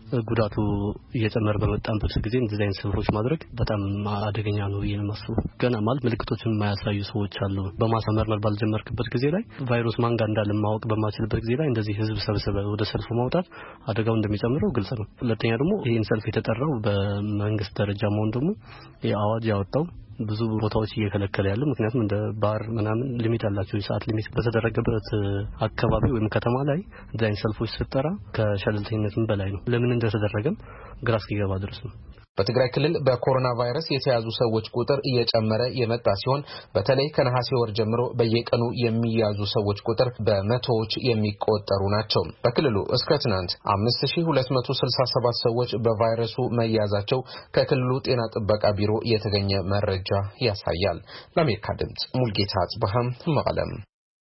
ጉዳቱ እየጨመረ በመጣበት ጊዜ እንደዚህ አይነት ሰልፎች ማድረግ በጣም አደገኛ ነው የማስበው። ገና ማለት ምልክቶችን የማያሳዩ ሰዎች አሉ። በማሰመር ባልጀመርክበት ጊዜ ላይ ቫይረስ ማን ጋር እንዳለ ማወቅ በማችልበት ጊዜ ላይ እንደዚህ ህዝብ ሰብስበ ወደ ሰልፉ ማውጣት አደጋው እንደሚጨምረው ግልጽ ነው። ሁለተኛ ደግሞ ይሄን ሰልፍ የተጠራው በመንግስት ደረጃ መሆን ደግሞ የአዋጅ ያወጣው ብዙ ቦታዎች እየከለከለ ያለው ምክንያቱም እንደ ባር ምናምን ሊሚት አላቸው የሰዓት ሊሚት በተደረገበት አካባቢ ወይም ከተማ ላይ ዳይን ሰልፎች ሲጠራ ከሸለልተኝነትም በላይ ነው። ለምን እንደተደረገም ግራ እስኪገባ ድረስ ነው። በትግራይ ክልል በኮሮና ቫይረስ የተያዙ ሰዎች ቁጥር እየጨመረ የመጣ ሲሆን በተለይ ከነሐሴ ወር ጀምሮ በየቀኑ የሚያዙ ሰዎች ቁጥር በመቶዎች የሚቆጠሩ ናቸው። በክልሉ እስከ ትናንት አምስት ሺህ ሁለት መቶ ስልሳ ሰባት ሰዎች በቫይረሱ መያዛቸው ከክልሉ ጤና ጥበቃ ቢሮ የተገኘ መረጃ ያሳያል። ለአሜሪካ ድምጽ ሙልጌታ አጽበሃም መቀለም።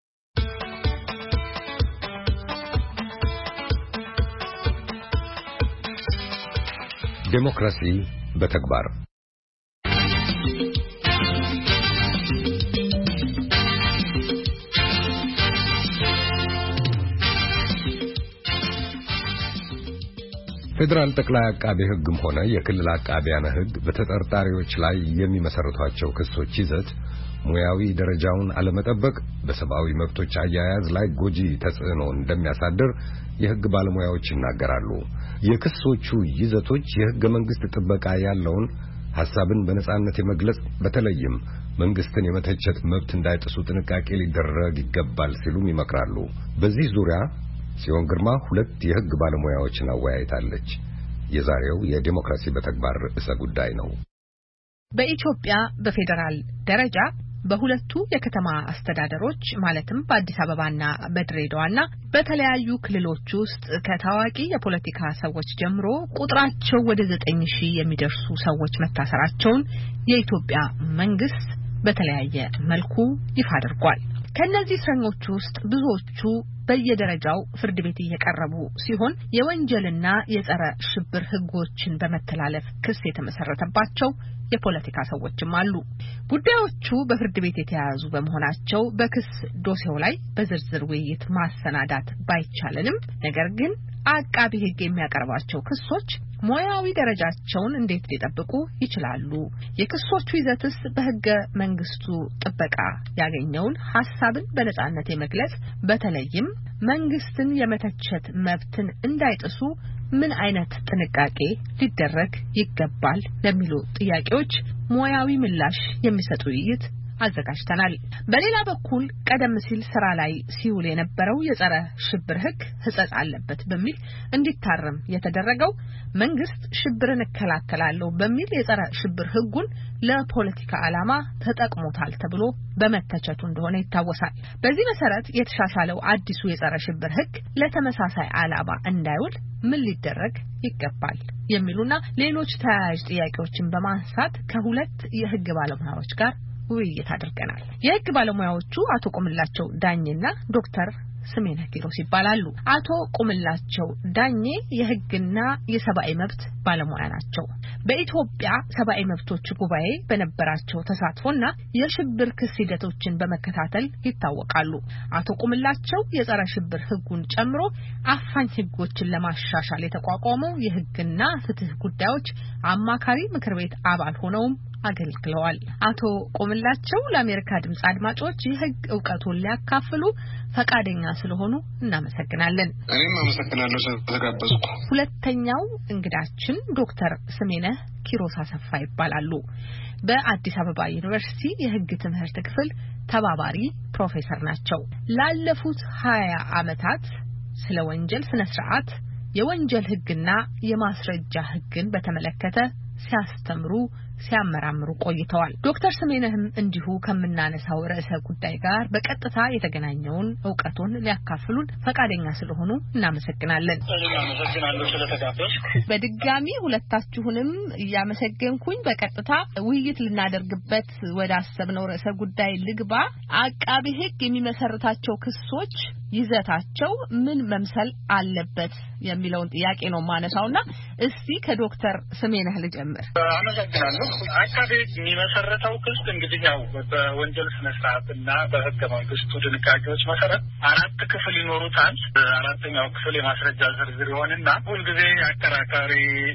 ዴሞክራሲ በተግባር ፌደራል ጠቅላይ አቃቤ ሕግም ሆነ የክልል አቃቤያነ ሕግ በተጠርጣሪዎች ላይ የሚመሰርቷቸው ክሶች ይዘት ሙያዊ ደረጃውን አለመጠበቅ በሰብአዊ መብቶች አያያዝ ላይ ጎጂ ተጽዕኖ እንደሚያሳድር የሕግ ባለሙያዎች ይናገራሉ። የክሶቹ ይዘቶች የሕገ መንግስት ጥበቃ ያለውን ሐሳብን በነጻነት የመግለጽ በተለይም መንግስትን የመተቸት መብት እንዳይጥሱ ጥንቃቄ ሊደረግ ይገባል ሲሉም ይመክራሉ። በዚህ ዙሪያ ሲዮን ግርማ ሁለት የሕግ ባለሙያዎችን አወያይታለች። የዛሬው የዲሞክራሲ በተግባር ርዕሰ ጉዳይ ነው። በኢትዮጵያ በፌደራል ደረጃ በሁለቱ የከተማ አስተዳደሮች ማለትም በአዲስ አበባና በድሬዳዋና በተለያዩ ክልሎች ውስጥ ከታዋቂ የፖለቲካ ሰዎች ጀምሮ ቁጥራቸው ወደ ዘጠኝ ሺህ የሚደርሱ ሰዎች መታሰራቸውን የኢትዮጵያ መንግስት በተለያየ መልኩ ይፋ አድርጓል። ከነዚህ እስረኞች ውስጥ ብዙዎቹ በየደረጃው ፍርድ ቤት እየቀረቡ ሲሆን የወንጀልና የጸረ ሽብር ህጎችን በመተላለፍ ክስ የተመሰረተባቸው የፖለቲካ ሰዎችም አሉ። ጉዳዮቹ በፍርድ ቤት የተያዙ በመሆናቸው በክስ ዶሴው ላይ በዝርዝር ውይይት ማሰናዳት ባይቻልንም ነገር ግን አቃቢ ህግ የሚያቀርባቸው ክሶች ሙያዊ ደረጃቸውን እንዴት ሊጠብቁ ይችላሉ? የክሶቹ ይዘትስ በህገ መንግስቱ ጥበቃ ያገኘውን ሐሳብን በነጻነት የመግለጽ በተለይም መንግስትን የመተቸት መብትን እንዳይጥሱ ምን አይነት ጥንቃቄ ሊደረግ ይገባል ለሚሉ ጥያቄዎች ሙያዊ ምላሽ የሚሰጡ ውይይት አዘጋጅተናል። በሌላ በኩል ቀደም ሲል ስራ ላይ ሲውል የነበረው የጸረ ሽብር ህግ ህጸጽ አለበት በሚል እንዲታረም የተደረገው መንግስት ሽብርን እከላከላለሁ በሚል የጸረ ሽብር ህጉን ለፖለቲካ ዓላማ ተጠቅሞታል ተብሎ በመተቸቱ እንደሆነ ይታወሳል። በዚህ መሰረት የተሻሻለው አዲሱ የጸረ ሽብር ህግ ለተመሳሳይ ዓላማ እንዳይውል ምን ሊደረግ ይገባል የሚሉና ሌሎች ተያያዥ ጥያቄዎችን በማንሳት ከሁለት የህግ ባለሙያዎች ጋር ውይይት አድርገናል። የህግ ባለሙያዎቹ አቶ ቁምላቸው ዳኜና ዶክተር ስሜነህ ኪሮስ ይባላሉ። አቶ ቁምላቸው ዳኜ የህግና የሰብአዊ መብት ባለሙያ ናቸው። በኢትዮጵያ ሰብአዊ መብቶች ጉባኤ በነበራቸው ተሳትፎና የሽብር ክስ ሂደቶችን በመከታተል ይታወቃሉ። አቶ ቁምላቸው የጸረ ሽብር ህጉን ጨምሮ አፋኝ ህጎችን ለማሻሻል የተቋቋመው የህግና ፍትህ ጉዳዮች አማካሪ ምክር ቤት አባል ሆነውም አገልግለዋል። አቶ ቁምላቸው ለአሜሪካ ድምጽ አድማጮች የህግ ዕውቀቱን ሊያካፍሉ ፈቃደኛ ስለሆኑ እናመሰግናለን። እኔም አመሰግናለሁ ስለተጋበዝኩ። ሁለተኛው እንግዳችን ዶክተር ስሜነህ ኪሮስ አሰፋ ይባላሉ። በአዲስ አበባ ዩኒቨርሲቲ የህግ ትምህርት ክፍል ተባባሪ ፕሮፌሰር ናቸው። ላለፉት ሀያ ዓመታት ስለ ወንጀል ስነ ስርዓት፣ የወንጀል ህግና የማስረጃ ህግን በተመለከተ ሲያስተምሩ ሲያመራምሩ ቆይተዋል። ዶክተር ስሜነህም እንዲሁ ከምናነሳው ርዕሰ ጉዳይ ጋር በቀጥታ የተገናኘውን ዕውቀቱን ሊያካፍሉን ፈቃደኛ ስለሆኑ እናመሰግናለን። እናመሰግናለሁ ስለተጋበዝኩ። በድጋሚ ሁለታችሁንም እያመሰገንኩኝ በቀጥታ ውይይት ልናደርግበት ወደ አሰብነው ርዕሰ ጉዳይ ልግባ። አቃቢ ህግ የሚመሰርታቸው ክሶች ይዘታቸው ምን መምሰል አለበት የሚለውን ጥያቄ ነው ማነሳውና እስቲ ከዶክተር ስሜነህ ልጀምር። አመሰግናለሁ። አቃቤ የሚመሰረተው ክስ እንግዲህ ያው በወንጀል ስነ ስርዓትና በህገ መንግስቱ ድንጋጌዎች መሰረት አራት ክፍል ይኖሩታል። አራተኛው ክፍል የማስረጃ ዝርዝር ይሆንና ሁልጊዜ አከራካሪ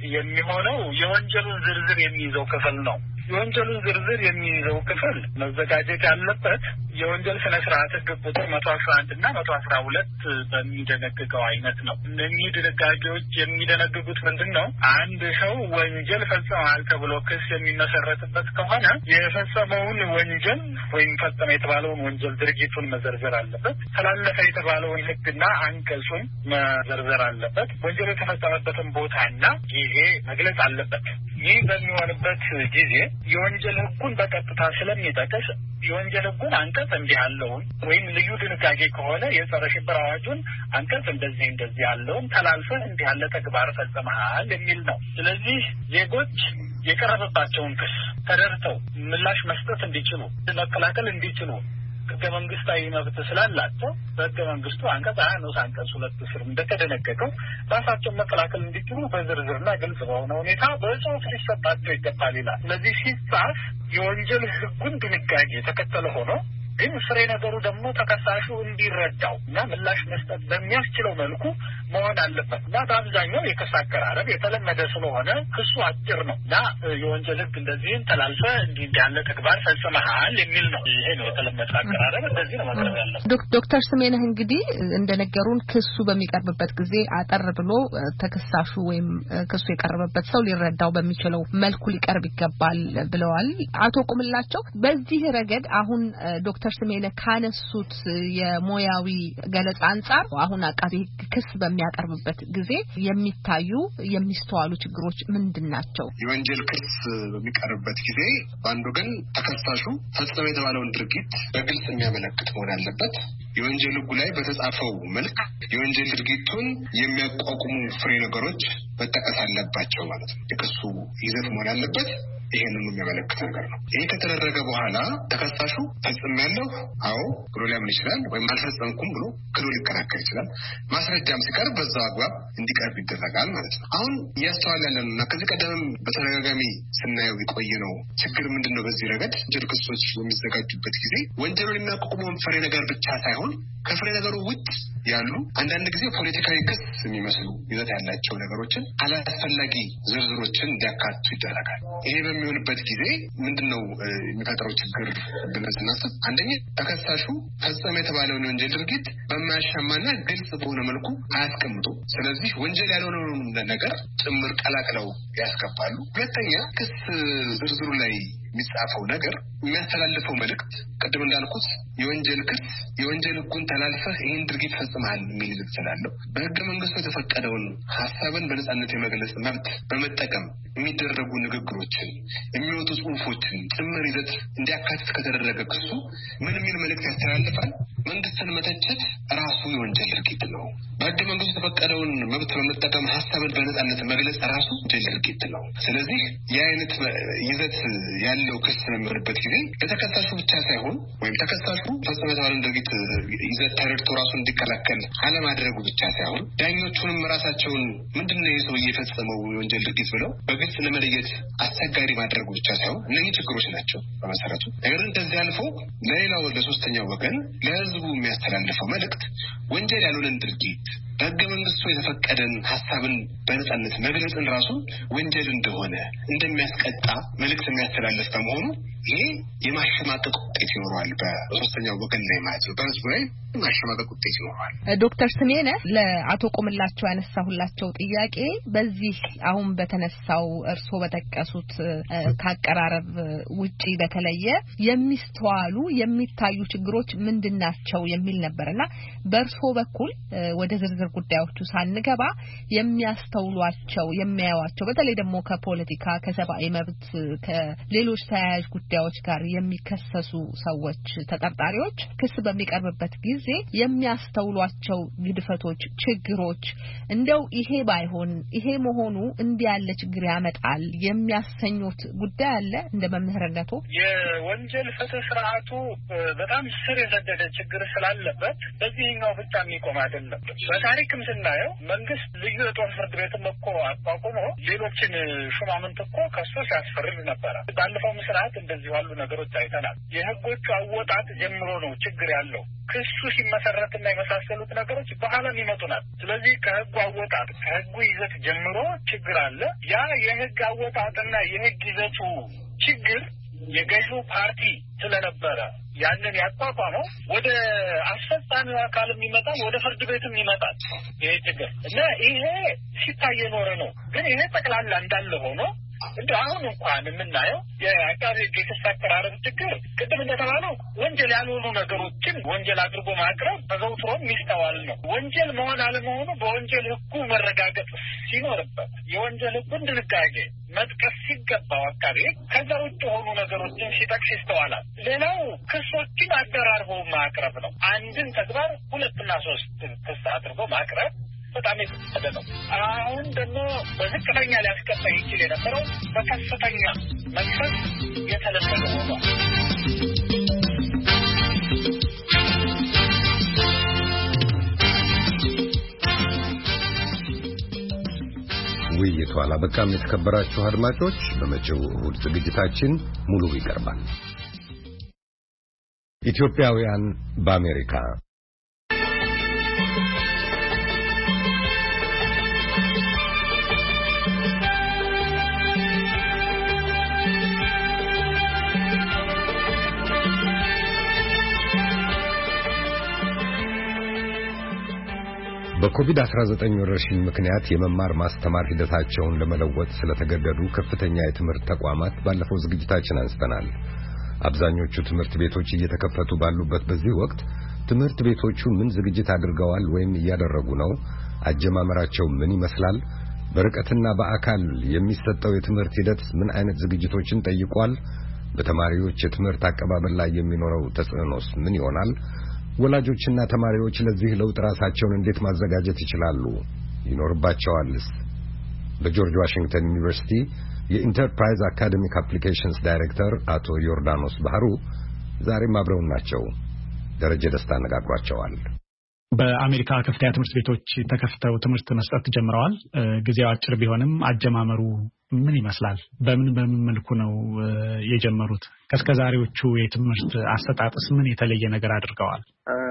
የሚሆነው የወንጀሉን ዝርዝር የሚይዘው ክፍል ነው። የወንጀሉን ዝርዝር የሚይዘው ክፍል መዘጋጀት ያለበት የወንጀል ስነ ስርዓት ህግ ቁጥር መቶ አስራ አንድ እና መቶ አስራ ሁለት በሚደነግገው አይነት ነው። እነዚህ ድንጋጌዎች የሚደነግጉት ምንድን ነው? አንድ ሰው ወንጀል ፈጽሟል ተብሎ ክስ የሚመሰረትበት ከሆነ የፈጸመውን ወንጀል ወይም ፈጸመ የተባለውን ወንጀል ድርጊቱን መዘርዘር አለበት። ተላለፈ የተባለውን ህግና አንቀጹን መዘርዘር አለበት። ወንጀል የተፈጸመበትን ቦታና ጊዜ መግለጽ አለበት። ይህ በሚሆንበት ጊዜ የወንጀል ህጉን በቀጥታ ስለሚጠቅስ የወንጀል ህጉን አንቀጽ እንዲህ ያለውን ወይም ልዩ ድንጋጌ ከሆነ የጸረ ሽብር አዋጁን አንቀጽ እንደዚህ እንደዚህ ያለውን ተላልፈህ እንዲህ ያለ ተግባር ፈጽመሃል የሚል ነው። ስለዚህ ዜጎች የቀረበባቸውን ክስ ተደርተው ምላሽ መስጠት እንዲችሉ፣ መከላከል እንዲችሉ ህገ መንግስታዊ መብት ስላላቸው በህገ መንግስቱ አንቀጽ ሀያ ንዑስ አንቀጽ ሁለት ስር እንደተደነገገው ራሳቸውን መከላከል እንዲችሉ በዝርዝርና ግልጽ በሆነ ሁኔታ በጽሁፍ ሊሰጣቸው ይገባል ይላል። ስለዚህ ሲጻፍ የወንጀል ህጉን ድንጋጌ የተከተለ ሆኖ ግን ፍሬ ነገሩ ደግሞ ተከሳሹ እንዲረዳው እና ምላሽ መስጠት በሚያስችለው መልኩ መሆን አለበት እና በአብዛኛው የክስ አቀራረብ የተለመደ ስለሆነ ክሱ አጭር ነው እና የወንጀል ህግ እንደዚህም ተላልፈ እንዲህ ያለ ተግባር ፈጽመሃል የሚል ነው። ይሄ ነው የተለመደ አቀራረብ፣ እንደዚህ ነው መቅረብ ያለበት። ዶክተር ስሜነህ እንግዲህ እንደነገሩን ክሱ በሚቀርብበት ጊዜ አጠር ብሎ ተከሳሹ ወይም ክሱ የቀረበበት ሰው ሊረዳው በሚችለው መልኩ ሊቀርብ ይገባል ብለዋል አቶ ቁምላቸው። በዚህ ረገድ አሁን ዶክተር ስሜነህ ካነሱት የሞያዊ ገለጻ አንጻር አሁን አቃቤ ህግ ክስ በሚያቀርብበት ጊዜ የሚታዩ የሚስተዋሉ ችግሮች ምንድን ናቸው? የወንጀል ክስ በሚቀርብበት ጊዜ በአንድ ወገን ተከሳሹ ፈጸመ የተባለውን ድርጊት በግልጽ የሚያመለክት መሆን አለበት። የወንጀል ህጉ ላይ በተጻፈው መልክ የወንጀል ድርጊቱን የሚያቋቁሙ ፍሬ ነገሮች መጠቀስ አለባቸው ማለት ነው። የክሱ ይዘት መሆን አለበት። ይሄንን የሚያመለክት ነገር ነው። ይሄ ከተደረገ በኋላ ተከሳሹ ፈጽሜያለሁ አዎ ብሎ ሊያምን ይችላል፣ ወይም አልፈጸምኩም ብሎ ክዶ ሊከራከር ይችላል። ማስረጃም ሲቀርብ በዛው አግባብ እንዲቀርብ ይደረጋል ማለት ነው። አሁን እያስተዋልን እና ከዚህ ቀደም በተደጋጋሚ ስናየው የቆየ ነው ችግር ምንድን ነው? በዚህ ረገድ ወንጀል ክሶች በሚዘጋጁበት ጊዜ ወንጀሉን የሚያቋቁመውን ፍሬ ነገር ብቻ ሳይሆን ከፍሬ ነገሩ ውጭ ያሉ አንዳንድ ጊዜ ፖለቲካዊ ክስ የሚመስሉ ይዘት ያላቸው ነገሮችን አላስፈላጊ ዝርዝሮችን እንዲያካትቱ ይደረጋል። ይሄ በሚሆንበት ጊዜ ምንድነው የሚፈጠረው ችግር ብለን ስናስብ፣ አንደኛ ተከሳሹ ፈጸመ የተባለውን ወንጀል ድርጊት በማያሻማና ግልጽ በሆነ መልኩ አያስቀምጡ። ስለዚህ ወንጀል ያልሆነውን ነገር ጭምር ቀላቅለው ያስገባሉ። ሁለተኛ ክስ ዝርዝሩ ላይ የሚጻፈው ነገር የሚያስተላልፈው መልእክት ቅድም እንዳልኩት የወንጀል ክስ የወንጀል ህጉን ተላልፈህ ይህን ድርጊት ፈጽመሃል የሚል ይዘት ስላለው በህገ መንግስቱ የተፈቀደውን ሀሳብን በነጻነት የመግለጽ መብት በመጠቀም የሚደረጉ ንግግሮችን፣ የሚወጡ ጽሁፎችን ጭምር ይዘት እንዲያካትት ከተደረገ ክሱ ምን የሚል መልእክት ያስተላልፋል? መንግስትን መተቸት ራሱ የወንጀል ድርጊት ነው። በህገ መንግስቱ የተፈቀደውን መብት በመጠቀም ሀሳብን በነጻነት መግለጽ ራሱ ወንጀል ድርጊት ነው። ስለዚህ የአይነት ይዘት ያለው ክስ በሚሆንበት ጊዜ ለተከሳሹ ብቻ ሳይሆን ወይም ተከሳሹ ፈጸመ የተባለውን ድርጊት ይዘት ተረድቶ ራሱን እንዲከላከል አለማድረጉ ብቻ ሳይሆን ዳኞቹንም ራሳቸውን ምንድነው የሰው እየፈጸመው የወንጀል ድርጊት ብለው በግልጽ ለመለየት አስቸጋሪ ማድረጉ ብቻ ሳይሆን እነዚህ ችግሮች ናቸው በመሰረቱ። ነገር ግን እንደዚህ አልፎ ለሌላው ለሶስተኛው ወገን ለህዝቡ የሚያስተላልፈው መልእክት ወንጀል ያልሆነን ድርጊት በህገ መንግስቱ የተፈቀደን ሀሳብን በነጻነት መግለጽን ራሱ ወንጀል እንደሆነ እንደሚያስቀጣ መልእክት የሚያስተላልፍ በመሆኑ ይሄ የማሸማቀቅ ውጤት ይኖረዋል በሶስተኛው ወገን ላይ ማለት ነው። በህዝቡ ላይ የማሸማቀቅ ውጤት ይኖረዋል። ዶክተር ስሜነህ ለአቶ ቆምላቸው ያነሳሁላቸው ጥያቄ በዚህ አሁን በተነሳው እርስዎ በጠቀሱት ካቀራረብ ውጪ በተለየ የሚስተዋሉ የሚታዩ ችግሮች ምንድናቸው የሚል ነበርና በእርስዎ በኩል ወደ ዝርዝር ጉዳዮቹ ሳንገባ የሚያስተውሏቸው የሚያዩዋቸው በተለይ ደግሞ ከፖለቲካ ከሰብአዊ መብት ከሌሎች ተያያዥ ጉዳዮች ጉዳዮች ጋር የሚከሰሱ ሰዎች ተጠርጣሪዎች ክስ በሚቀርብበት ጊዜ የሚያስተውሏቸው ግድፈቶች፣ ችግሮች እንደው ይሄ ባይሆን ይሄ መሆኑ እንዲህ ያለ ችግር ያመጣል የሚያሰኙት ጉዳይ አለ? እንደ መምህርነቱ የወንጀል ፍትህ ስርዓቱ በጣም ስር የሰደደ ችግር ስላለበት በዚህኛው ብቻ የሚቆም አይደለም። በታሪክም ስናየው መንግስት ልዩ የጦር ፍርድ ቤትም እኮ አቋቁሞ ሌሎችን ሹማምንት እኮ ከሶ ሲያስፈርድ ነበረ። ባለፈው ስርዓት እንደዚህ ያሉ ነገሮች አይተናል። የህጎቹ አወጣጥ ጀምሮ ነው ችግር ያለው። ክሱ ሲመሰረትና የመሳሰሉት ነገሮች በኋላም ይመጡናል። ስለዚህ ከህጉ አወጣጥ ከህጉ ይዘት ጀምሮ ችግር አለ። ያ የህግ አወጣጥና የህግ ይዘቱ ችግር የገዢው ፓርቲ ስለነበረ ያንን ያቋቋመው ወደ አስፈጻሚው አካልም ይመጣል፣ ወደ ፍርድ ቤትም ይመጣል ይሄ ችግር እና ይሄ ሲታይ የኖረ ነው። ግን ይሄ ጠቅላላ እንዳለ ሆኖ እንደ አሁን እንኳን የምናየው የአቃቤ ህግ የክስ አቀራረብ ችግር ቅድም እንደተባለው ወንጀል ያልሆኑ ነገሮችን ወንጀል አድርጎ ማቅረብ ተዘውትሮም ይስተዋል ነው። ወንጀል መሆን አለመሆኑ በወንጀል ህጉ መረጋገጥ ሲኖርበት የወንጀል ህጉን ድንጋጌ መጥቀስ ሲገባው አቃቤ ከዛ ውጭ የሆኑ ነገሮችን ሲጠቅስ ይስተዋላል። ሌላው ክሶችን አደራርቦ ማቅረብ ነው። አንድን ተግባር ሁለትና ሶስት ክስ አድርጎ ማቅረብ በጣም የተወሰደ ነው። አሁን ደግሞ በዝቅተኛ ሊያስቀጣ ይችል የነበረው በከፍተኛ መክሰስ የተለመደ ሆኗል። ውይይቱ አላበቃም። የተከበራችሁ አድማጮች፣ በመጪው እሁድ ዝግጅታችን ሙሉ ይቀርባል። ኢትዮጵያውያን በአሜሪካ በኮቪድ አስራ ዘጠኝ ወረርሽኝ ምክንያት የመማር ማስተማር ሂደታቸውን ለመለወጥ ስለተገደዱ ከፍተኛ የትምህርት ተቋማት ባለፈው ዝግጅታችን አንስተናል። አብዛኞቹ ትምህርት ቤቶች እየተከፈቱ ባሉበት በዚህ ወቅት ትምህርት ቤቶቹ ምን ዝግጅት አድርገዋል ወይም እያደረጉ ነው? አጀማመራቸው ምን ይመስላል? በርቀትና በአካል የሚሰጠው የትምህርት ሂደት ምን አይነት ዝግጅቶችን ጠይቋል? በተማሪዎች የትምህርት አቀባበል ላይ የሚኖረው ተጽዕኖስ ምን ይሆናል? ወላጆችና ተማሪዎች ለዚህ ለውጥ ራሳቸውን እንዴት ማዘጋጀት ይችላሉ? ይኖርባቸዋልስ? በጆርጅ ዋሽንግተን ዩኒቨርሲቲ የኢንተርፕራይዝ አካዴሚክ አፕሊኬሽንስ ዳይሬክተር አቶ ዮርዳኖስ ባህሩ ዛሬም አብረውን ናቸው። ደረጀ ደስታ አነጋግሯቸዋል። በአሜሪካ ከፍተኛ ትምህርት ቤቶች ተከፍተው ትምህርት መስጠት ጀምረዋል። ጊዜው አጭር ቢሆንም አጀማመሩ ምን ይመስላል? በምን በምን መልኩ ነው የጀመሩት? ከስከዛሬዎቹ የትምህርት አሰጣጥስ ምን የተለየ ነገር አድርገዋል?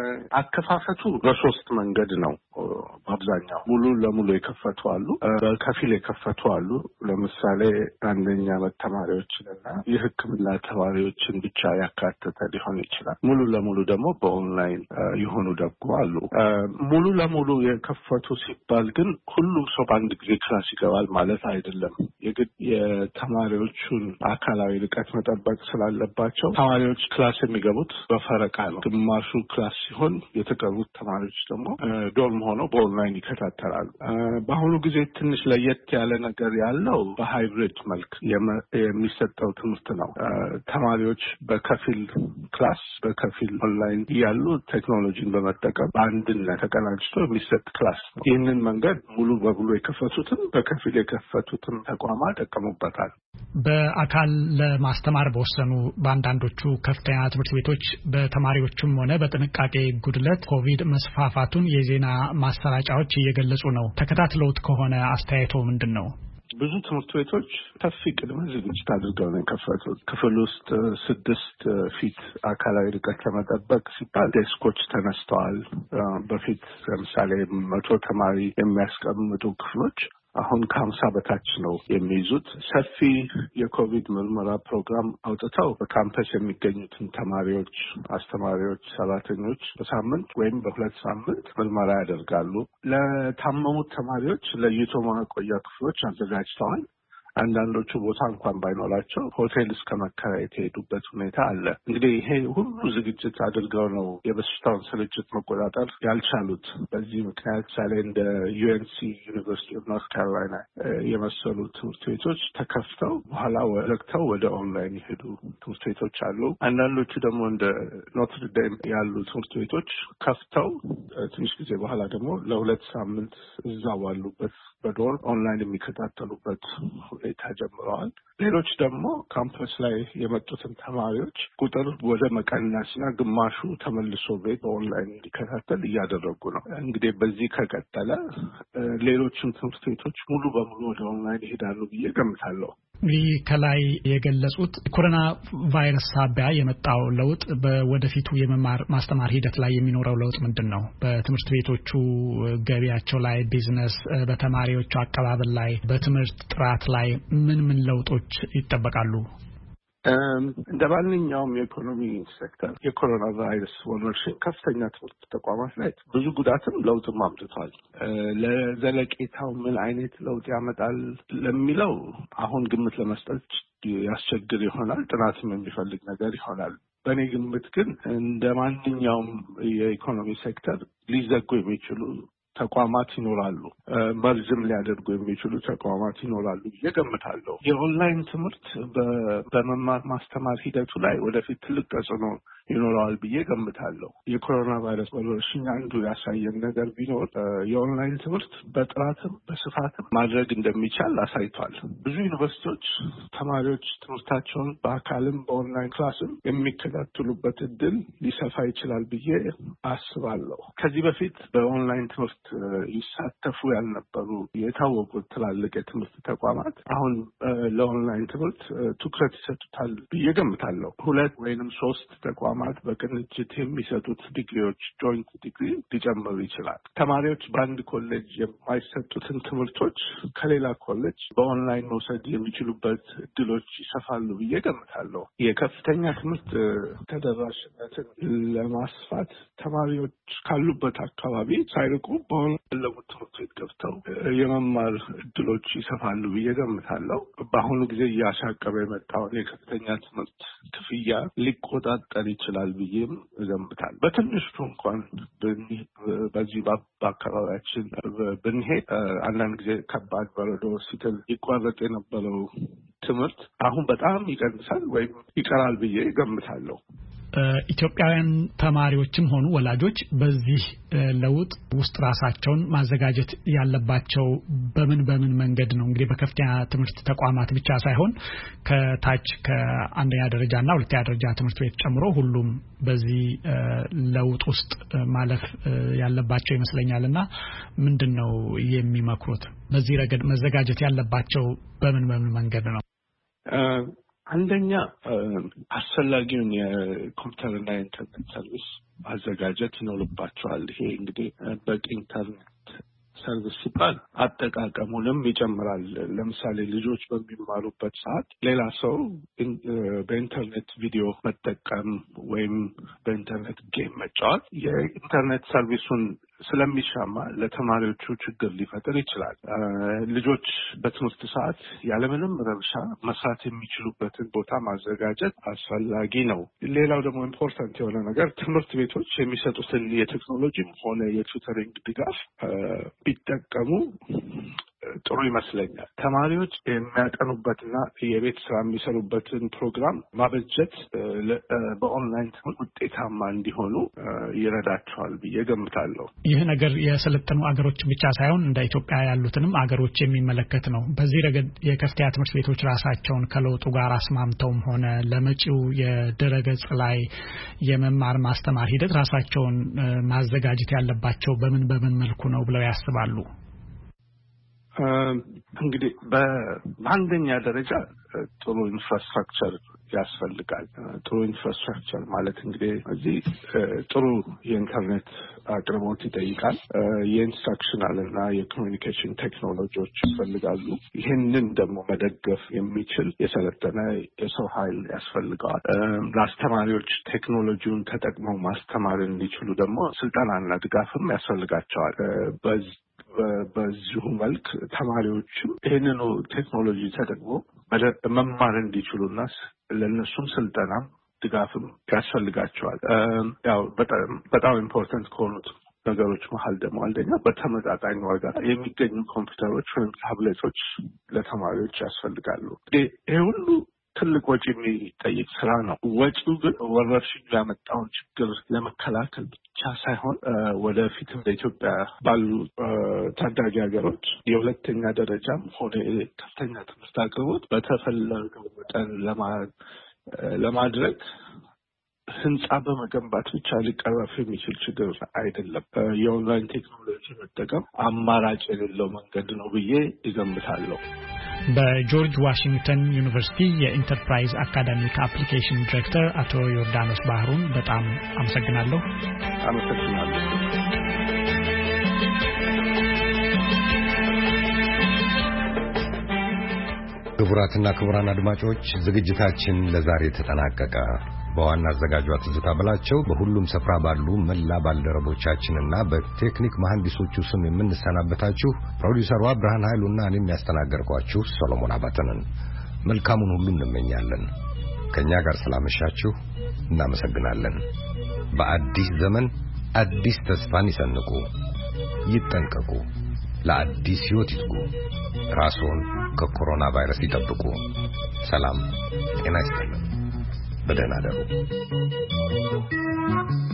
አከፋፈቱ በሶስት መንገድ ነው። በአብዛኛው ሙሉ ለሙሉ የከፈቱ አሉ፣ በከፊል የከፈቱ አሉ። ለምሳሌ አንደኛ ዓመት ተማሪዎችንና የሕክምና ተማሪዎችን ብቻ ያካተተ ሊሆን ይችላል። ሙሉ ለሙሉ ደግሞ በኦንላይን የሆኑ ደግሞ አሉ። ሙሉ ለሙሉ የከፈቱ ሲባል ግን ሁሉ ሰው በአንድ ጊዜ ክላስ ይገባል ማለት አይደለም። የግድ የተማሪዎቹን አካላዊ ርቀት መጠበቅ ስላለባቸው ተማሪዎች ክላስ የሚገቡት በፈረቃ ነው። ግማሹ ክላስ ሲሆን የተቀሩት ተማሪዎች ደግሞ ዶርም ሆነው በኦንላይን ይከታተላሉ። በአሁኑ ጊዜ ትንሽ ለየት ያለ ነገር ያለው በሃይብሪድ መልክ የሚሰጠው ትምህርት ነው። ተማሪዎች በከፊል ክላስ በከፊል ኦንላይን እያሉ ቴክኖሎጂን በመጠቀም በአንድነት ተቀናጅቶ የሚሰጥ ክላስ ነው። ይህንን መንገድ ሙሉ በሙሉ የከፈቱትን በከፊል የከፈቱትን ተቋማት ጠቀሙበታል። በአካል ለማስተማር በወሰኑ በአንዳንዶቹ ከፍተኛ ትምህርት ቤቶች በተማሪዎቹም ሆነ በጥንቃቄ ጉድለት ኮቪድ መስፋፋቱን የዜና ማሰራጫዎች እየገለጹ ነው። ተከታትለውት ከሆነ አስተያየቶ ምንድን ነው? ብዙ ትምህርት ቤቶች ሰፊ ቅድመ ዝግጅት አድርገው ነው የከፈቱት። ክፍል ውስጥ ስድስት ፊት አካላዊ ርቀት ለመጠበቅ ሲባል ዴስኮች ተነስተዋል። በፊት ለምሳሌ መቶ ተማሪ የሚያስቀምጡ ክፍሎች አሁን ከሀምሳ በታች ነው የሚይዙት። ሰፊ የኮቪድ ምርመራ ፕሮግራም አውጥተው በካምፐስ የሚገኙትን ተማሪዎች፣ አስተማሪዎች፣ ሰራተኞች በሳምንት ወይም በሁለት ሳምንት ምርመራ ያደርጋሉ። ለታመሙት ተማሪዎች ለይቶ ማቆያ ክፍሎች አዘጋጅተዋል። አንዳንዶቹ ቦታ እንኳን ባይኖራቸው ሆቴል እስከ መከራየት የሄዱበት ሁኔታ አለ። እንግዲህ ይሄ ሁሉ ዝግጅት አድርገው ነው የበሽታውን ስርጭት መቆጣጠር ያልቻሉት። በዚህ ምክንያት ሳሌ እንደ ዩኤንሲ ዩኒቨርሲቲ ኦፍ ኖርት ካሮላይና የመሰሉ ትምህርት ቤቶች ተከፍተው በኋላ ወዘግተው ወደ ኦንላይን የሄዱ ትምህርት ቤቶች አሉ። አንዳንዶቹ ደግሞ እንደ ኖትር ዴም ያሉ ትምህርት ቤቶች ከፍተው ትንሽ ጊዜ በኋላ ደግሞ ለሁለት ሳምንት እዛ ባሉበት በዶር ኦንላይን የሚከታተሉበት ሁኔታ ጀምረዋል። ሌሎች ደግሞ ካምፐስ ላይ የመጡትን ተማሪዎች ቁጥር ወደ መቀነስና ግማሹ ተመልሶ ቤት ኦንላይን እንዲከታተል እያደረጉ ነው። እንግዲህ በዚህ ከቀጠለ ሌሎችም ትምህርት ቤቶች ሙሉ በሙሉ ወደ ኦንላይን ይሄዳሉ ብዬ ገምታለሁ። ይህ ከላይ የገለጹት ኮሮና ቫይረስ ሳቢያ የመጣው ለውጥ በወደፊቱ የመማር ማስተማር ሂደት ላይ የሚኖረው ለውጥ ምንድን ነው? በትምህርት ቤቶቹ ገቢያቸው ላይ፣ ቢዝነስ፣ በተማሪዎቹ አቀባበል ላይ፣ በትምህርት ጥራት ላይ ምን ምን ለውጦች ይጠበቃሉ? እንደ ማንኛውም የኢኮኖሚ ሴክተር የኮሮና ቫይረስ ወረርሽኝ ከፍተኛ ትምህርት ተቋማት ላይ ብዙ ጉዳትም ለውጥም አምጥቷል። ለዘለቄታው ምን አይነት ለውጥ ያመጣል ለሚለው አሁን ግምት ለመስጠት ያስቸግር ይሆናል። ጥናትም የሚፈልግ ነገር ይሆናል። በእኔ ግምት ግን እንደ ማንኛውም የኢኮኖሚ ሴክተር ሊዘጉ የሚችሉ ተቋማት ይኖራሉ። መርዝም ሊያደርጉ የሚችሉ ተቋማት ይኖራሉ ብዬ ገምታለሁ። የኦንላይን ትምህርት በመማር ማስተማር ሂደቱ ላይ ወደፊት ትልቅ ተጽዕኖ ይኖረዋል ብዬ ገምታለሁ። የኮሮና ቫይረስ ወረርሽኝ አንዱ ያሳየን ነገር ቢኖር የኦንላይን ትምህርት በጥራትም በስፋትም ማድረግ እንደሚቻል አሳይቷል። ብዙ ዩኒቨርሲቲዎች ተማሪዎች ትምህርታቸውን በአካልም በኦንላይን ክላስም የሚከታተሉበት እድል ሊሰፋ ይችላል ብዬ አስባለሁ። ከዚህ በፊት በኦንላይን ትምህርት ይሳተፉ ያልነበሩ የታወቁት ትላልቅ የትምህርት ተቋማት አሁን ለኦንላይን ትምህርት ትኩረት ይሰጡታል ብዬ ገምታለሁ። ሁለት ወይንም ሶስት ተቋማት በቅንጅት የሚሰጡት ዲግሪዎች ጆይንት ዲግሪ ሊጨምሩ ይችላል። ተማሪዎች በአንድ ኮሌጅ የማይሰጡትን ትምህርቶች ከሌላ ኮሌጅ በኦንላይን መውሰድ የሚችሉበት እድሎች ይሰፋሉ ብዬ ገምታለሁ። የከፍተኛ ትምህርት ተደራሽነትን ለማስፋት ተማሪዎች ካሉበት አካባቢ ሳይርቁ በኦንላይን ለሙት ትምህርት ቤት ገብተው የመማር እድሎች ይሰፋሉ ብዬ ገምታለሁ። በአሁኑ ጊዜ እያሻቀበ የመጣውን የከፍተኛ ትምህርት ክፍያ ሊቆጣጠር ይችላል ብዬም እገምታለሁ። በትንሹ እንኳን በዚህ በአካባቢያችን ብንሄድ አንዳንድ ጊዜ ከባድ በረዶ ሲጥል ይቋረጥ የነበረው ትምህርት አሁን በጣም ይቀንሳል ወይም ይቀራል ብዬ እገምታለሁ። ኢትዮጵያውያን ተማሪዎችም ሆኑ ወላጆች በዚህ ለውጥ ውስጥ ራሳቸውን ማዘጋጀት ያለባቸው በምን በምን መንገድ ነው? እንግዲህ በከፍተኛ ትምህርት ተቋማት ብቻ ሳይሆን ከታች ከአንደኛ ደረጃና ሁለተኛ ደረጃ ትምህርት ቤት ጨምሮ ሁሉም በዚህ ለውጥ ውስጥ ማለፍ ያለባቸው ይመስለኛልና ምንድነው የሚመክሩት? በዚህ ረገድ መዘጋጀት ያለባቸው በምን በምን መንገድ ነው? አንደኛ አስፈላጊውን የኮምፒውተርና የኢንተርኔት ሰርቪስ ማዘጋጀት ይኖርባቸዋል። ይሄ እንግዲህ በቂ ኢንተርኔት ሰርቪስ ሲባል አጠቃቀሙንም ይጨምራል። ለምሳሌ ልጆች በሚማሩበት ሰዓት ሌላ ሰው በኢንተርኔት ቪዲዮ መጠቀም ወይም በኢንተርኔት ጌም መጫወት የኢንተርኔት ሰርቪሱን ስለሚሻማ ለተማሪዎቹ ችግር ሊፈጥር ይችላል። ልጆች በትምህርት ሰዓት ያለምንም ረብሻ መስራት የሚችሉበትን ቦታ ማዘጋጀት አስፈላጊ ነው። ሌላው ደግሞ ኢምፖርታንት የሆነ ነገር ትምህርት ቤቶች የሚሰጡትን የቴክኖሎጂም ሆነ የቱተሪንግ ድጋፍ ቢጠቀሙ ጥሩ ይመስለኛል። ተማሪዎች የሚያጠኑበትና የቤት ስራ የሚሰሩበትን ፕሮግራም ማበጀት በኦንላይን ትምህርት ውጤታማ እንዲሆኑ ይረዳቸዋል ብዬ ገምታለሁ። ይህ ነገር የሰለጠኑ አገሮች ብቻ ሳይሆን እንደ ኢትዮጵያ ያሉትንም አገሮች የሚመለከት ነው። በዚህ ረገድ የከፍተኛ ትምህርት ቤቶች ራሳቸውን ከለውጡ ጋር አስማምተውም ሆነ ለመጪው የድረገጽ ላይ የመማር ማስተማር ሂደት ራሳቸውን ማዘጋጀት ያለባቸው በምን በምን መልኩ ነው ብለው ያስባሉ? እንግዲህ በአንደኛ ደረጃ ጥሩ ኢንፍራስትራክቸር ያስፈልጋል። ጥሩ ኢንፍራስትራክቸር ማለት እንግዲህ እዚህ ጥሩ የኢንተርኔት አቅርቦት ይጠይቃል። የኢንስትራክሽናል እና የኮሚኒኬሽን ቴክኖሎጂዎች ያስፈልጋሉ። ይህንን ደግሞ መደገፍ የሚችል የሰለጠነ የሰው ኃይል ያስፈልገዋል። ለአስተማሪዎች ቴክኖሎጂውን ተጠቅመው ማስተማር እንዲችሉ ደግሞ ስልጠናና ድጋፍም ያስፈልጋቸዋል። በዚሁ መልክ ተማሪዎችም ይህንኑ ቴክኖሎጂ ተጠቅሞ መማር እንዲችሉና ለእነሱም ስልጠናም ድጋፍም ያስፈልጋቸዋል። ያው በጣም ኢምፖርታንት ከሆኑት ነገሮች መሀል ደግሞ አንደኛ በተመጣጣኝ ዋጋ የሚገኙ ኮምፒውተሮች ወይም ታብሌቶች ለተማሪዎች ያስፈልጋሉ። ይሄ ሁሉ ትልቅ ወጪ የሚጠይቅ ስራ ነው። ወጪው ግን ወረርሽኙ ያመጣውን ችግር ለመከላከል ብቻ ሳይሆን ወደፊት በኢትዮጵያ ባሉ ታዳጊ ሀገሮች የሁለተኛ ደረጃም ሆነ ከፍተኛ ትምህርት አቅርቦት በተፈለገው መጠን ለማድረግ ህንጻ በመገንባት ብቻ ሊቀረፍ የሚችል ችግር አይደለም። የኦንላይን ቴክኖሎጂ መጠቀም አማራጭ የሌለው መንገድ ነው ብዬ ይገምታለሁ። በጆርጅ ዋሽንግተን ዩኒቨርሲቲ የኢንተርፕራይዝ አካዳሚክ አፕሊኬሽን ዲሬክተር አቶ ዮርዳኖስ ባህሩን በጣም አመሰግናለሁ። አመሰግናለሁ። ክቡራትና ክቡራን አድማጮች ዝግጅታችን ለዛሬ ተጠናቀቀ። በዋና አዘጋጇ ትዝታ በላቸው በሁሉም ስፍራ ባሉ መላ ባልደረቦቻችንና በቴክኒክ መሐንዲሶቹ ስም የምንሰናበታችሁ ፕሮዲውሰሯ ብርሃን ኃይሉና እኔም ያስተናገርኳችሁ ሰሎሞን አባተንን መልካሙን ሁሉ እንመኛለን። ከኛ ጋር ስላመሻችሁ እናመሰግናለን። በአዲስ ዘመን አዲስ ተስፋን ይሰንቁ፣ ይጠንቀቁ፣ ለአዲስ ሕይወት ይትጉ፣ ራስዎን ከኮሮና ቫይረስ ይጠብቁ። ሰላም ጤና ይስጥልን። በደህና ደሩ።